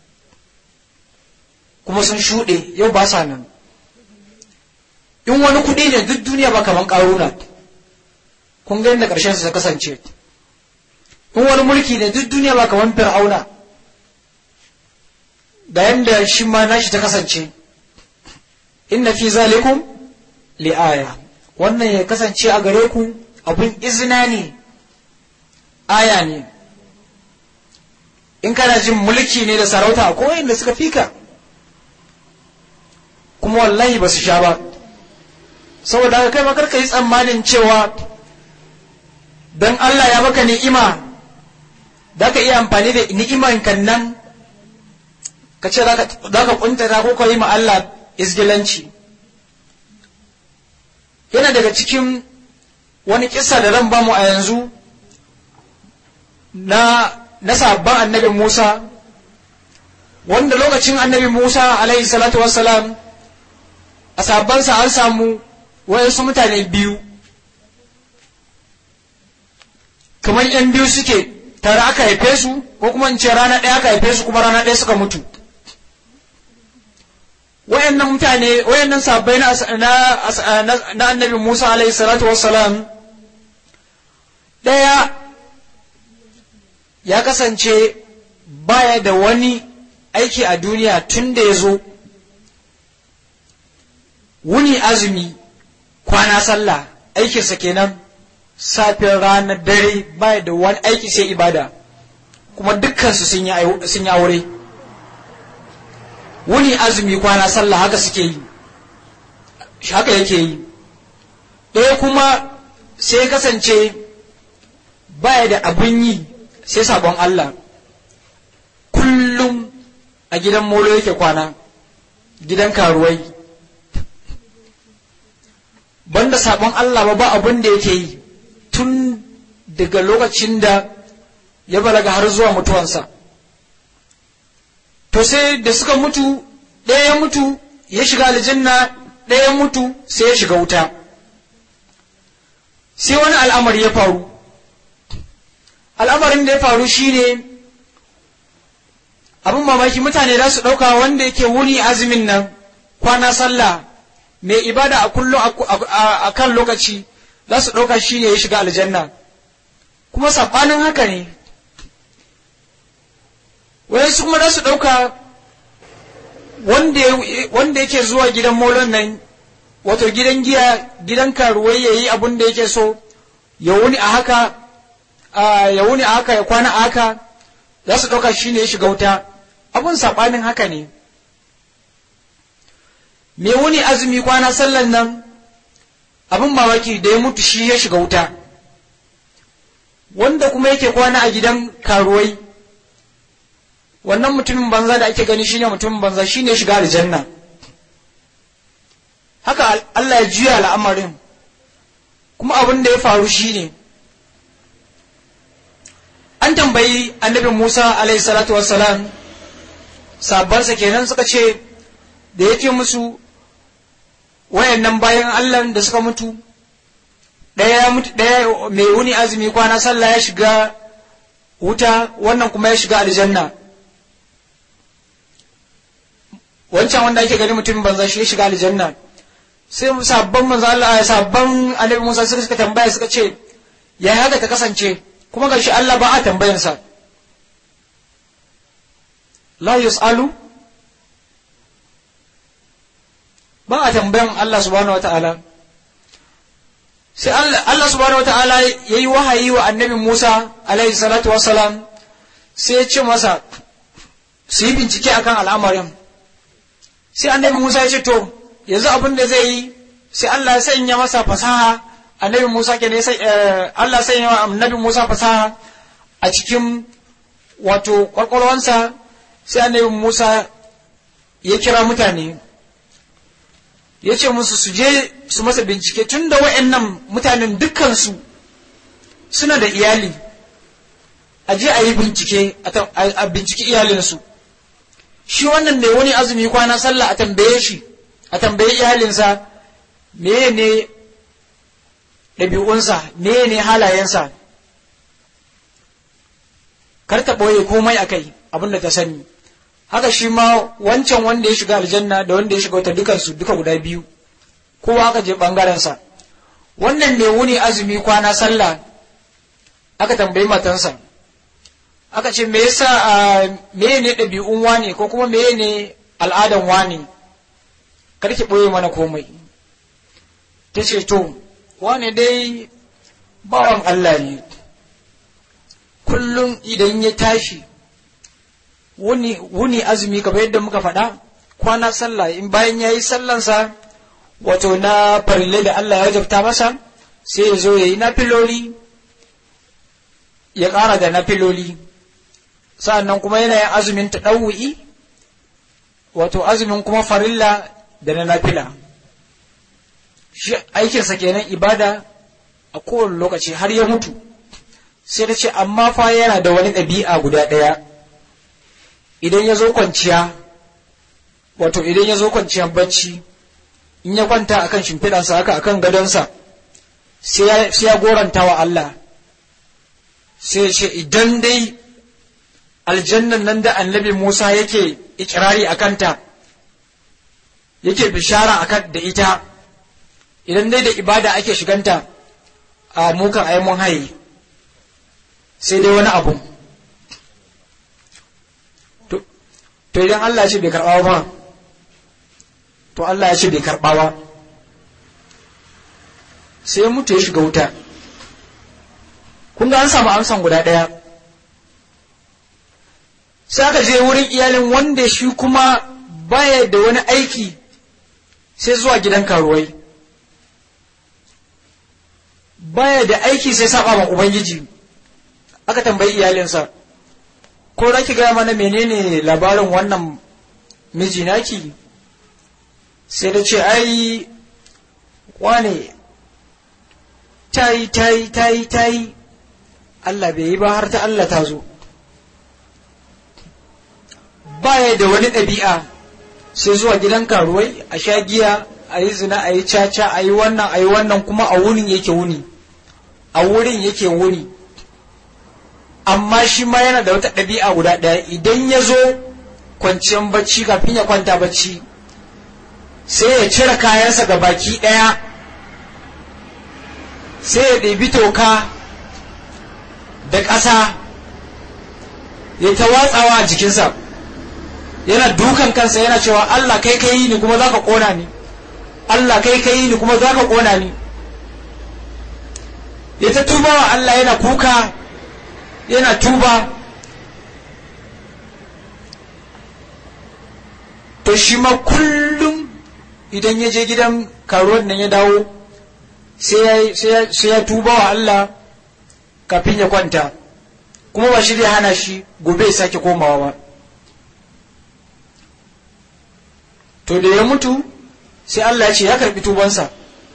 kuma sun shuɗe yau ba sa nan. In wani kuɗi ne duk duniya ba kaman ƙaruna, kun ga yadda ƙarshen su ta kasance. In wani mulki ne duk duniya ba kaman fir'auna, da yadda shi ma nashi ta kasance. Inna fi zalikum li'aya, wannan ya kasance a gare ku abin izina ne, aya ne. In kana jin mulki ne da sarauta ko wanda suka fika, kuma wallahi ba su sha ba. Saboda haka kai makar ka yi tsammanin cewa don Allah ya baka ni'ima, da ka iya amfani da ni'iman kan nan, ka ce za ka kuntata ko ka yi ma Allah izgilanci. Yana daga wani kissa da ran bamu a yanzu na sabban annabi Musa, wanda lokacin annabi Musa alaihi salatu wassalam a sabbansa an samu wayansu mutane biyu, kamar yan biyu suke tare aka haife su, ko kuma in ce rana ɗaya aka haife su kuma rana ɗaya suka mutu. Wayannan mutane, wayannan sabbai na annabi Musa alaihi salatu wassalam, ɗaya ya kasance baya da wani aiki a duniya tun da ya zo, wuni azumi kwana sallah aikinsa kenan, safin ranar dare baya da wani aiki sai ibada, kuma dukkansu sun yi aure. Wuni azumi kwana sallah haka suke yi, haka yake yi. Ɗaya kuma sai kasance baya da abin yi sai sabon Allah, kullum a gidan molo yake kwana, gidan karuwai, banda sabon Allah ba abin da yake yi tun daga lokacin da ya balaga har zuwa mutuwansa. To sai da suka mutu, ɗaya ya mutu ya shiga aljanna, ɗaya ya mutu sai ya shiga wuta. Sai wani al'amari ya faru. Al'amarin da ya faru shine abin mamaki, mutane za su ɗauka wanda yake wuni azumin nan kwana sallah mai ibada a kullum a kan lokaci, za su ɗauka shine ya shiga aljanna, kuma saɓanin haka ne. Wayansu kuma za su ɗauka wanda yake zuwa gidan molon nan, wato gidan giya, gidan karuwai, ya yi abin da yake so, ya wuni a haka ya kwana a haka, za su ɗauka shi ne ya shiga wuta. Abun saɓanin haka ne. Me wuni azumi kwana sallan nan, abin mamaki da ya mutu shi ya shiga wuta. Wanda kuma yake kwana a gidan karuwai, wannan mutumin banza da ake gani shine mutumin banza, shine ya shiga aljanna. Haka Allah ya juya al'amarin. Kuma abin da ya faru shine, an tambayi annabi Musa alaihi salatu wassalam, sabansa kenan suka ce da yake musu wayannan bayan Allah da suka mutu, ɗaya mai wuni azumi kwana sallah ya shiga wuta, wannan kuma ya shiga aljanna. Wancan wanda ake gani mutum banza shi ya shiga aljanna. Sai sabban manzo Allah, sabban Annabi Musa suka tambaya suka ce ya haka ta kasance, kuma gashi Allah ba a tambayansa. La yus'alu, ba a tambayan Allah subhanahu wata'ala. Sai Allah subhanahu wata'ala ya yi wahayi wa Annabi Musa alaihi salatu wassalam, sai ya ce masa su yi bincike akan al'amarin. Sai Annabi Musa ya ce to yanzu abin da zai yi, sai Allah ya sanya masa fasaha. Annabi Musa ke ne Allah ya sanya wa Annabi Musa fasaha a cikin wato kwakwalwansa. Sai Annabi Musa ya kira mutane, ya ce musu su je su masa bincike, tun da wa'annan mutanen dukkansu suna da iyali, a je a yi bincike, a binciki iyalinsu. Shi wannan mai wani azumi kwana sallah a tambaye shi, a tambaye iyalinsa meye ne ɗabi'unsa, meye ne halayensa, kar ta ɓoye komai a kai abin da ta sani. Haka shi ma wancan wanda ya shiga aljanna da wanda ya shiga wata dukansu duka guda biyu, kowa aka je ɓangarensa. Wannan mai wuni azumi kwana sallah aka tambayi matansa, aka ce me yasa meye ne ɗabi'un wane ko kuma meye ne al'adan wane, kar ki ɓoye mana komai. Ta ce to wane dai bawan Allah ne, kullum idan ya tashi wuni azumi kamar yadda muka faɗa, kwana sallah, in bayan ya yi sallansa wato na farille da Allah ya wajabta masa, sai ya zo ya yi nafiloli, ya ƙara da nafiloli, sa'annan kuma yana yin azumin taɗawu'i, wato azumin kuma farilla da na nafila. Shi aikinsa kenan ibada a kowane lokaci har ya mutu. Sai ta ce amma fa yana da wani ɗabi'a guda ɗaya, idan ya zo kwanciya, wato idan ya zo kwanciyar bacci, in ya kwanta akan shimfiɗansa haka akan gadonsa, sai ya goranta wa Allah, sai ya ce idan dai aljannan nan da Annabi Musa yake ikirari a kanta, yake bishara da ita, idan dai da ibada ake shiganta, a mukan ai mun haye, sai dai wani abu. To idan Allah ya ce bai karɓa ba, to Allah ya ce bai karɓa ba, sai mutu ya shiga wuta. Kun ga an samu amsan guda ɗaya. Sai aka je wurin iyalin wanda shi kuma baya da wani aiki sai zuwa gidan karuwai, baya da aiki sai saba ma Ubangiji. Aka tambayi iyalinsa, ko za ki gaya mana menene labarin wannan miji naki? Sai da ce ai wane ta yi Allah bai yi ba har ta Allah ta zo. Baya da wani ɗabi'a sai zuwa gidan karuwai, a sha giya, a yi zina, a yi caca, a yi wannan kuma a wurin yake wuni, a wurin yake wuni. Amma shi ma yana da wata ɗabi'a guda ɗaya, idan ya zo kwanciyar bacci, kafin ya kwanta bacci, sai ya cire kayansa ga baki ɗaya, sai ya ɗebi toka da ƙasa ya ta watsawa a jikinsa, yana dukan kansa yana cewa Allah kai ka yi ni kuma za ka ƙona ni, Allah kai ka yi ni kuma za ka ƙona ni. Ya ta tuba wa Allah, yana kuka, yana tuba. To shi ma kullum idan ya je gidan karuwan nan ya dawo, sai ya tuba wa Allah kafin ya kwanta, kuma ba shi zai hana shi gobe ya sake komawa ba. To da ya mutu sai Allah ya ce ya karbi tubansa,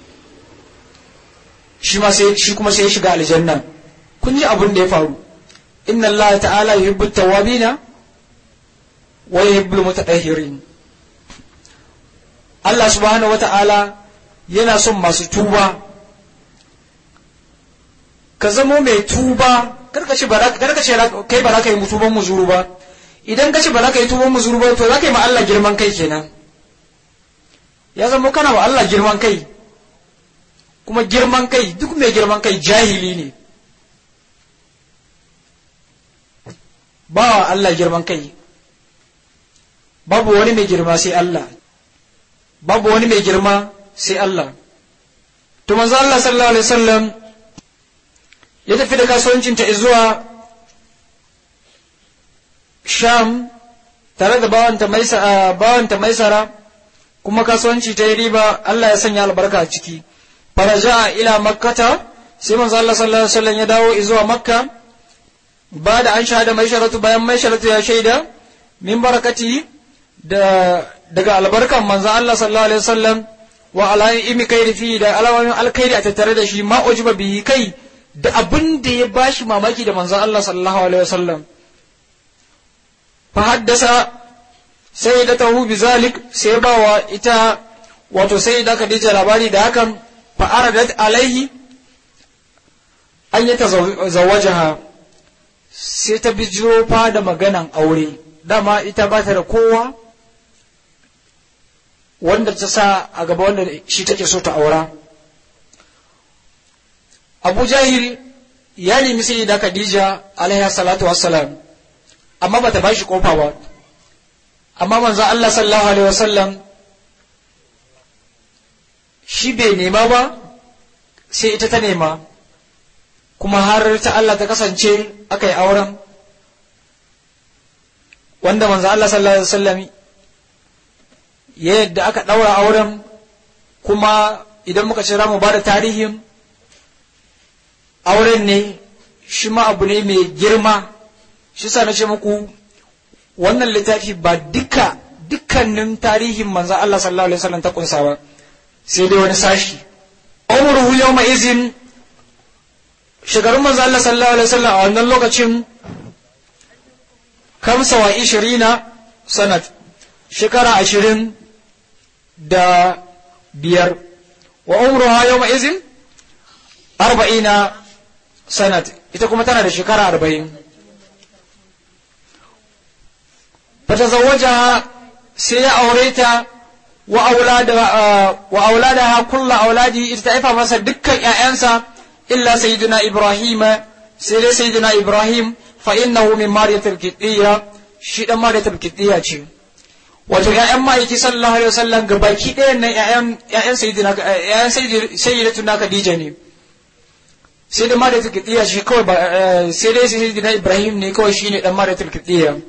shi kuma sai ya shiga aljanna. Kun ji abin da ya faru. Inna Allah ta'ala yuhibbu tawwabina wa yuhibbul mutatahhirin. Allah subhanahu wata'ala yana son masu tuba, ka zamo mai tuba karka ce kai ba za ka yi tuban muzuru ba. Idan ka ce ba za ka yi tuban muzuru ba to za ka yi ma Allah girman kai kenan. Ya zama kana wa Allah girman kai, kuma girman kai duk mai girman kai jahili ne. Ba wa Allah girman kai, babu wani mai girma sai Allah, babu wani mai girma sai Allah. To manzo Allah sallallahu alaihi wasallam ya tafi da kasuwancinta zuwa Sham tare da bawanta Maisara, kuma kasuwanci ta yi riba, Allah ya sanya albarka a ciki. Faraja ila makkata, sai manzo Allah sallallahu alaihi wasallam ya dawo zuwa Makka, ba da an shahada Maisharatu, bayan Maisharatu ya shaida min barakati daga albarkan manzo Allah sallallahu alaihi wasallam wa alaimi kairi fi da alawamin alkhairi a tattare da shi, ma ujiba bihi kai da abin da ya bashi mamaki da manzo Allah sallallahu alaihi wasallam. Fa haddasa sayyidatahu bizalik, sai bawa ita wato sayyida Khadija labari da hakan. Fa aradat alaihi an yatazawajaha, sai ta bijiro fa da maganan aure. Dama ita ba ta da kowa wanda ta sa a gaba, wanda shi take so ta aura. Abu Jahil ya nemi sayyida Khadija alaiha salatu wassalam, amma bata bashi kofa ba. Amma manzo Allah sallallahu alaihi wasallam shi bai nema ba, sai ita ta nema, kuma har ta Allah ta kasance aka yi auren, wanda manzo Allah sallallahu alaihi wasallam ya yadda aka daura auren. Kuma idan muka ce mu ba da tarihin auren ne, shi ma abu ne mai girma. Shi sa na ce muku wannan littafi ba dukkanin tarihin manzo Allah sallallahu alaihi wasallam ta kunsa ba, sai dai wani sashi. Umruhu yawma izin, shekarun manzo Allah sallallahu alaihi wasallam a wannan lokacin 25 sanat, shekara 25. Wa umruha yawma izin 40 sanat, ita kuma tana da shekara 40. fatazawwajaha, sai ya aure ta, wa auladaha kullu auladi, ita ta haifa masa dukkan ƴaƴansa illa sayyidina Ibrahim, sai dai sayyidina Ibrahim, fa innahu min mariyatil qibtiyya, shi dan mariyatil qibtiyya ce. Wato ƴaƴan ma'aiki sallallahu alaihi wasallam gabaki ɗayan nan ƴaƴan sayyidatuna Khadija ne. Sai dai mariyatil qibtiyya shi kawai ba, sai dai sayyidina Ibrahim ne kawai shine dan mariyatil qibtiyya.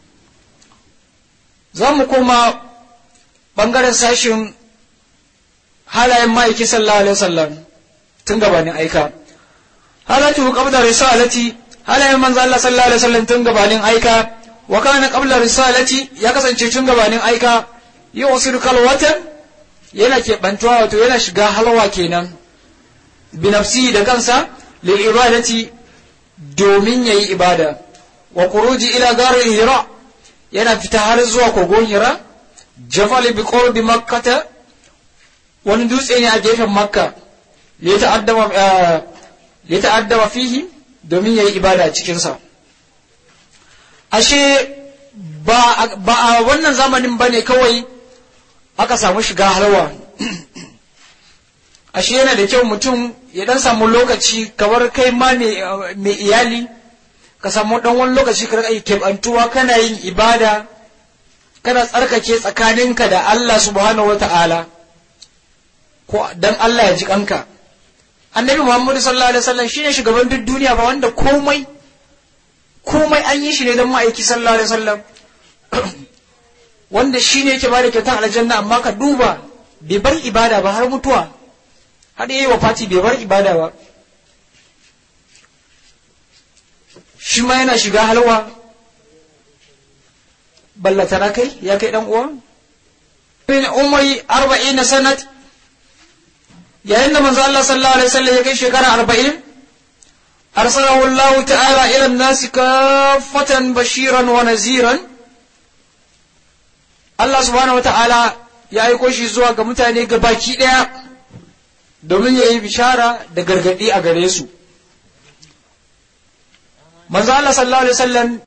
Za mu koma ɓangaren sashin halayen ma'aiki sallallahu alaihi wasallam tun gabanin aika. Halatu qabla risalati, halayen manzo Allah sallallahu alaihi wasallam tun gabanin aika. Wa kana qabla risalati, ya kasance tun gabanin aika. Yusiru kalwatan, yana keɓantuwa, wato yana shiga halwa kenan, bi nafsi da kansa, lil ibadati, domin yayi ibada. Wa khuruji ila gharin Hira, yana fita har zuwa kogon Hira. Jafal bi qurbi makkata, wani dutse ne a gefen Makka, ya ta'addama fihi, domin yayi ibada a cikin sa. Ashe ba a wannan zamanin bane kawai aka samu shiga halwa. Ashe yana da kyau mutum ya dan samu lokaci, kamar kai ma mai iyali, ka samu dan wani lokaci ka rika keɓantuwa kana yin ibada, kana tsarkake tsakaninka da Allah subhanahu wata'ala, ko dan Allah ya ji kanka. Annabi Muhammad sallallahu alaihi wasallam shine shugaban duk duniya ba, wanda komai an yi shi ne don ma'aiki sallallahu alaihi wasallam, wanda shine yake bada kyautan aljanna. Amma ka duba, bai bar ibada ba har mutuwa, har yayi wafati bai bar ibada ba. Shi ma yana shiga halwa, ballatana kai ya kai dan uwa. Bin umri 40 sanat, yayin da manzo Allah sallallahu alaihi wasallam ya kai shekara 40, arsalahu Allah ta'ala ila an-nasi kaffatan bashiran wa naziran. Allah subhanahu wa ta'ala ya aiko shi zuwa ga mutane gabaki daya, domin yayi bishara da gargadi a gare su. manzo Allah sallallahu alaihi wasallam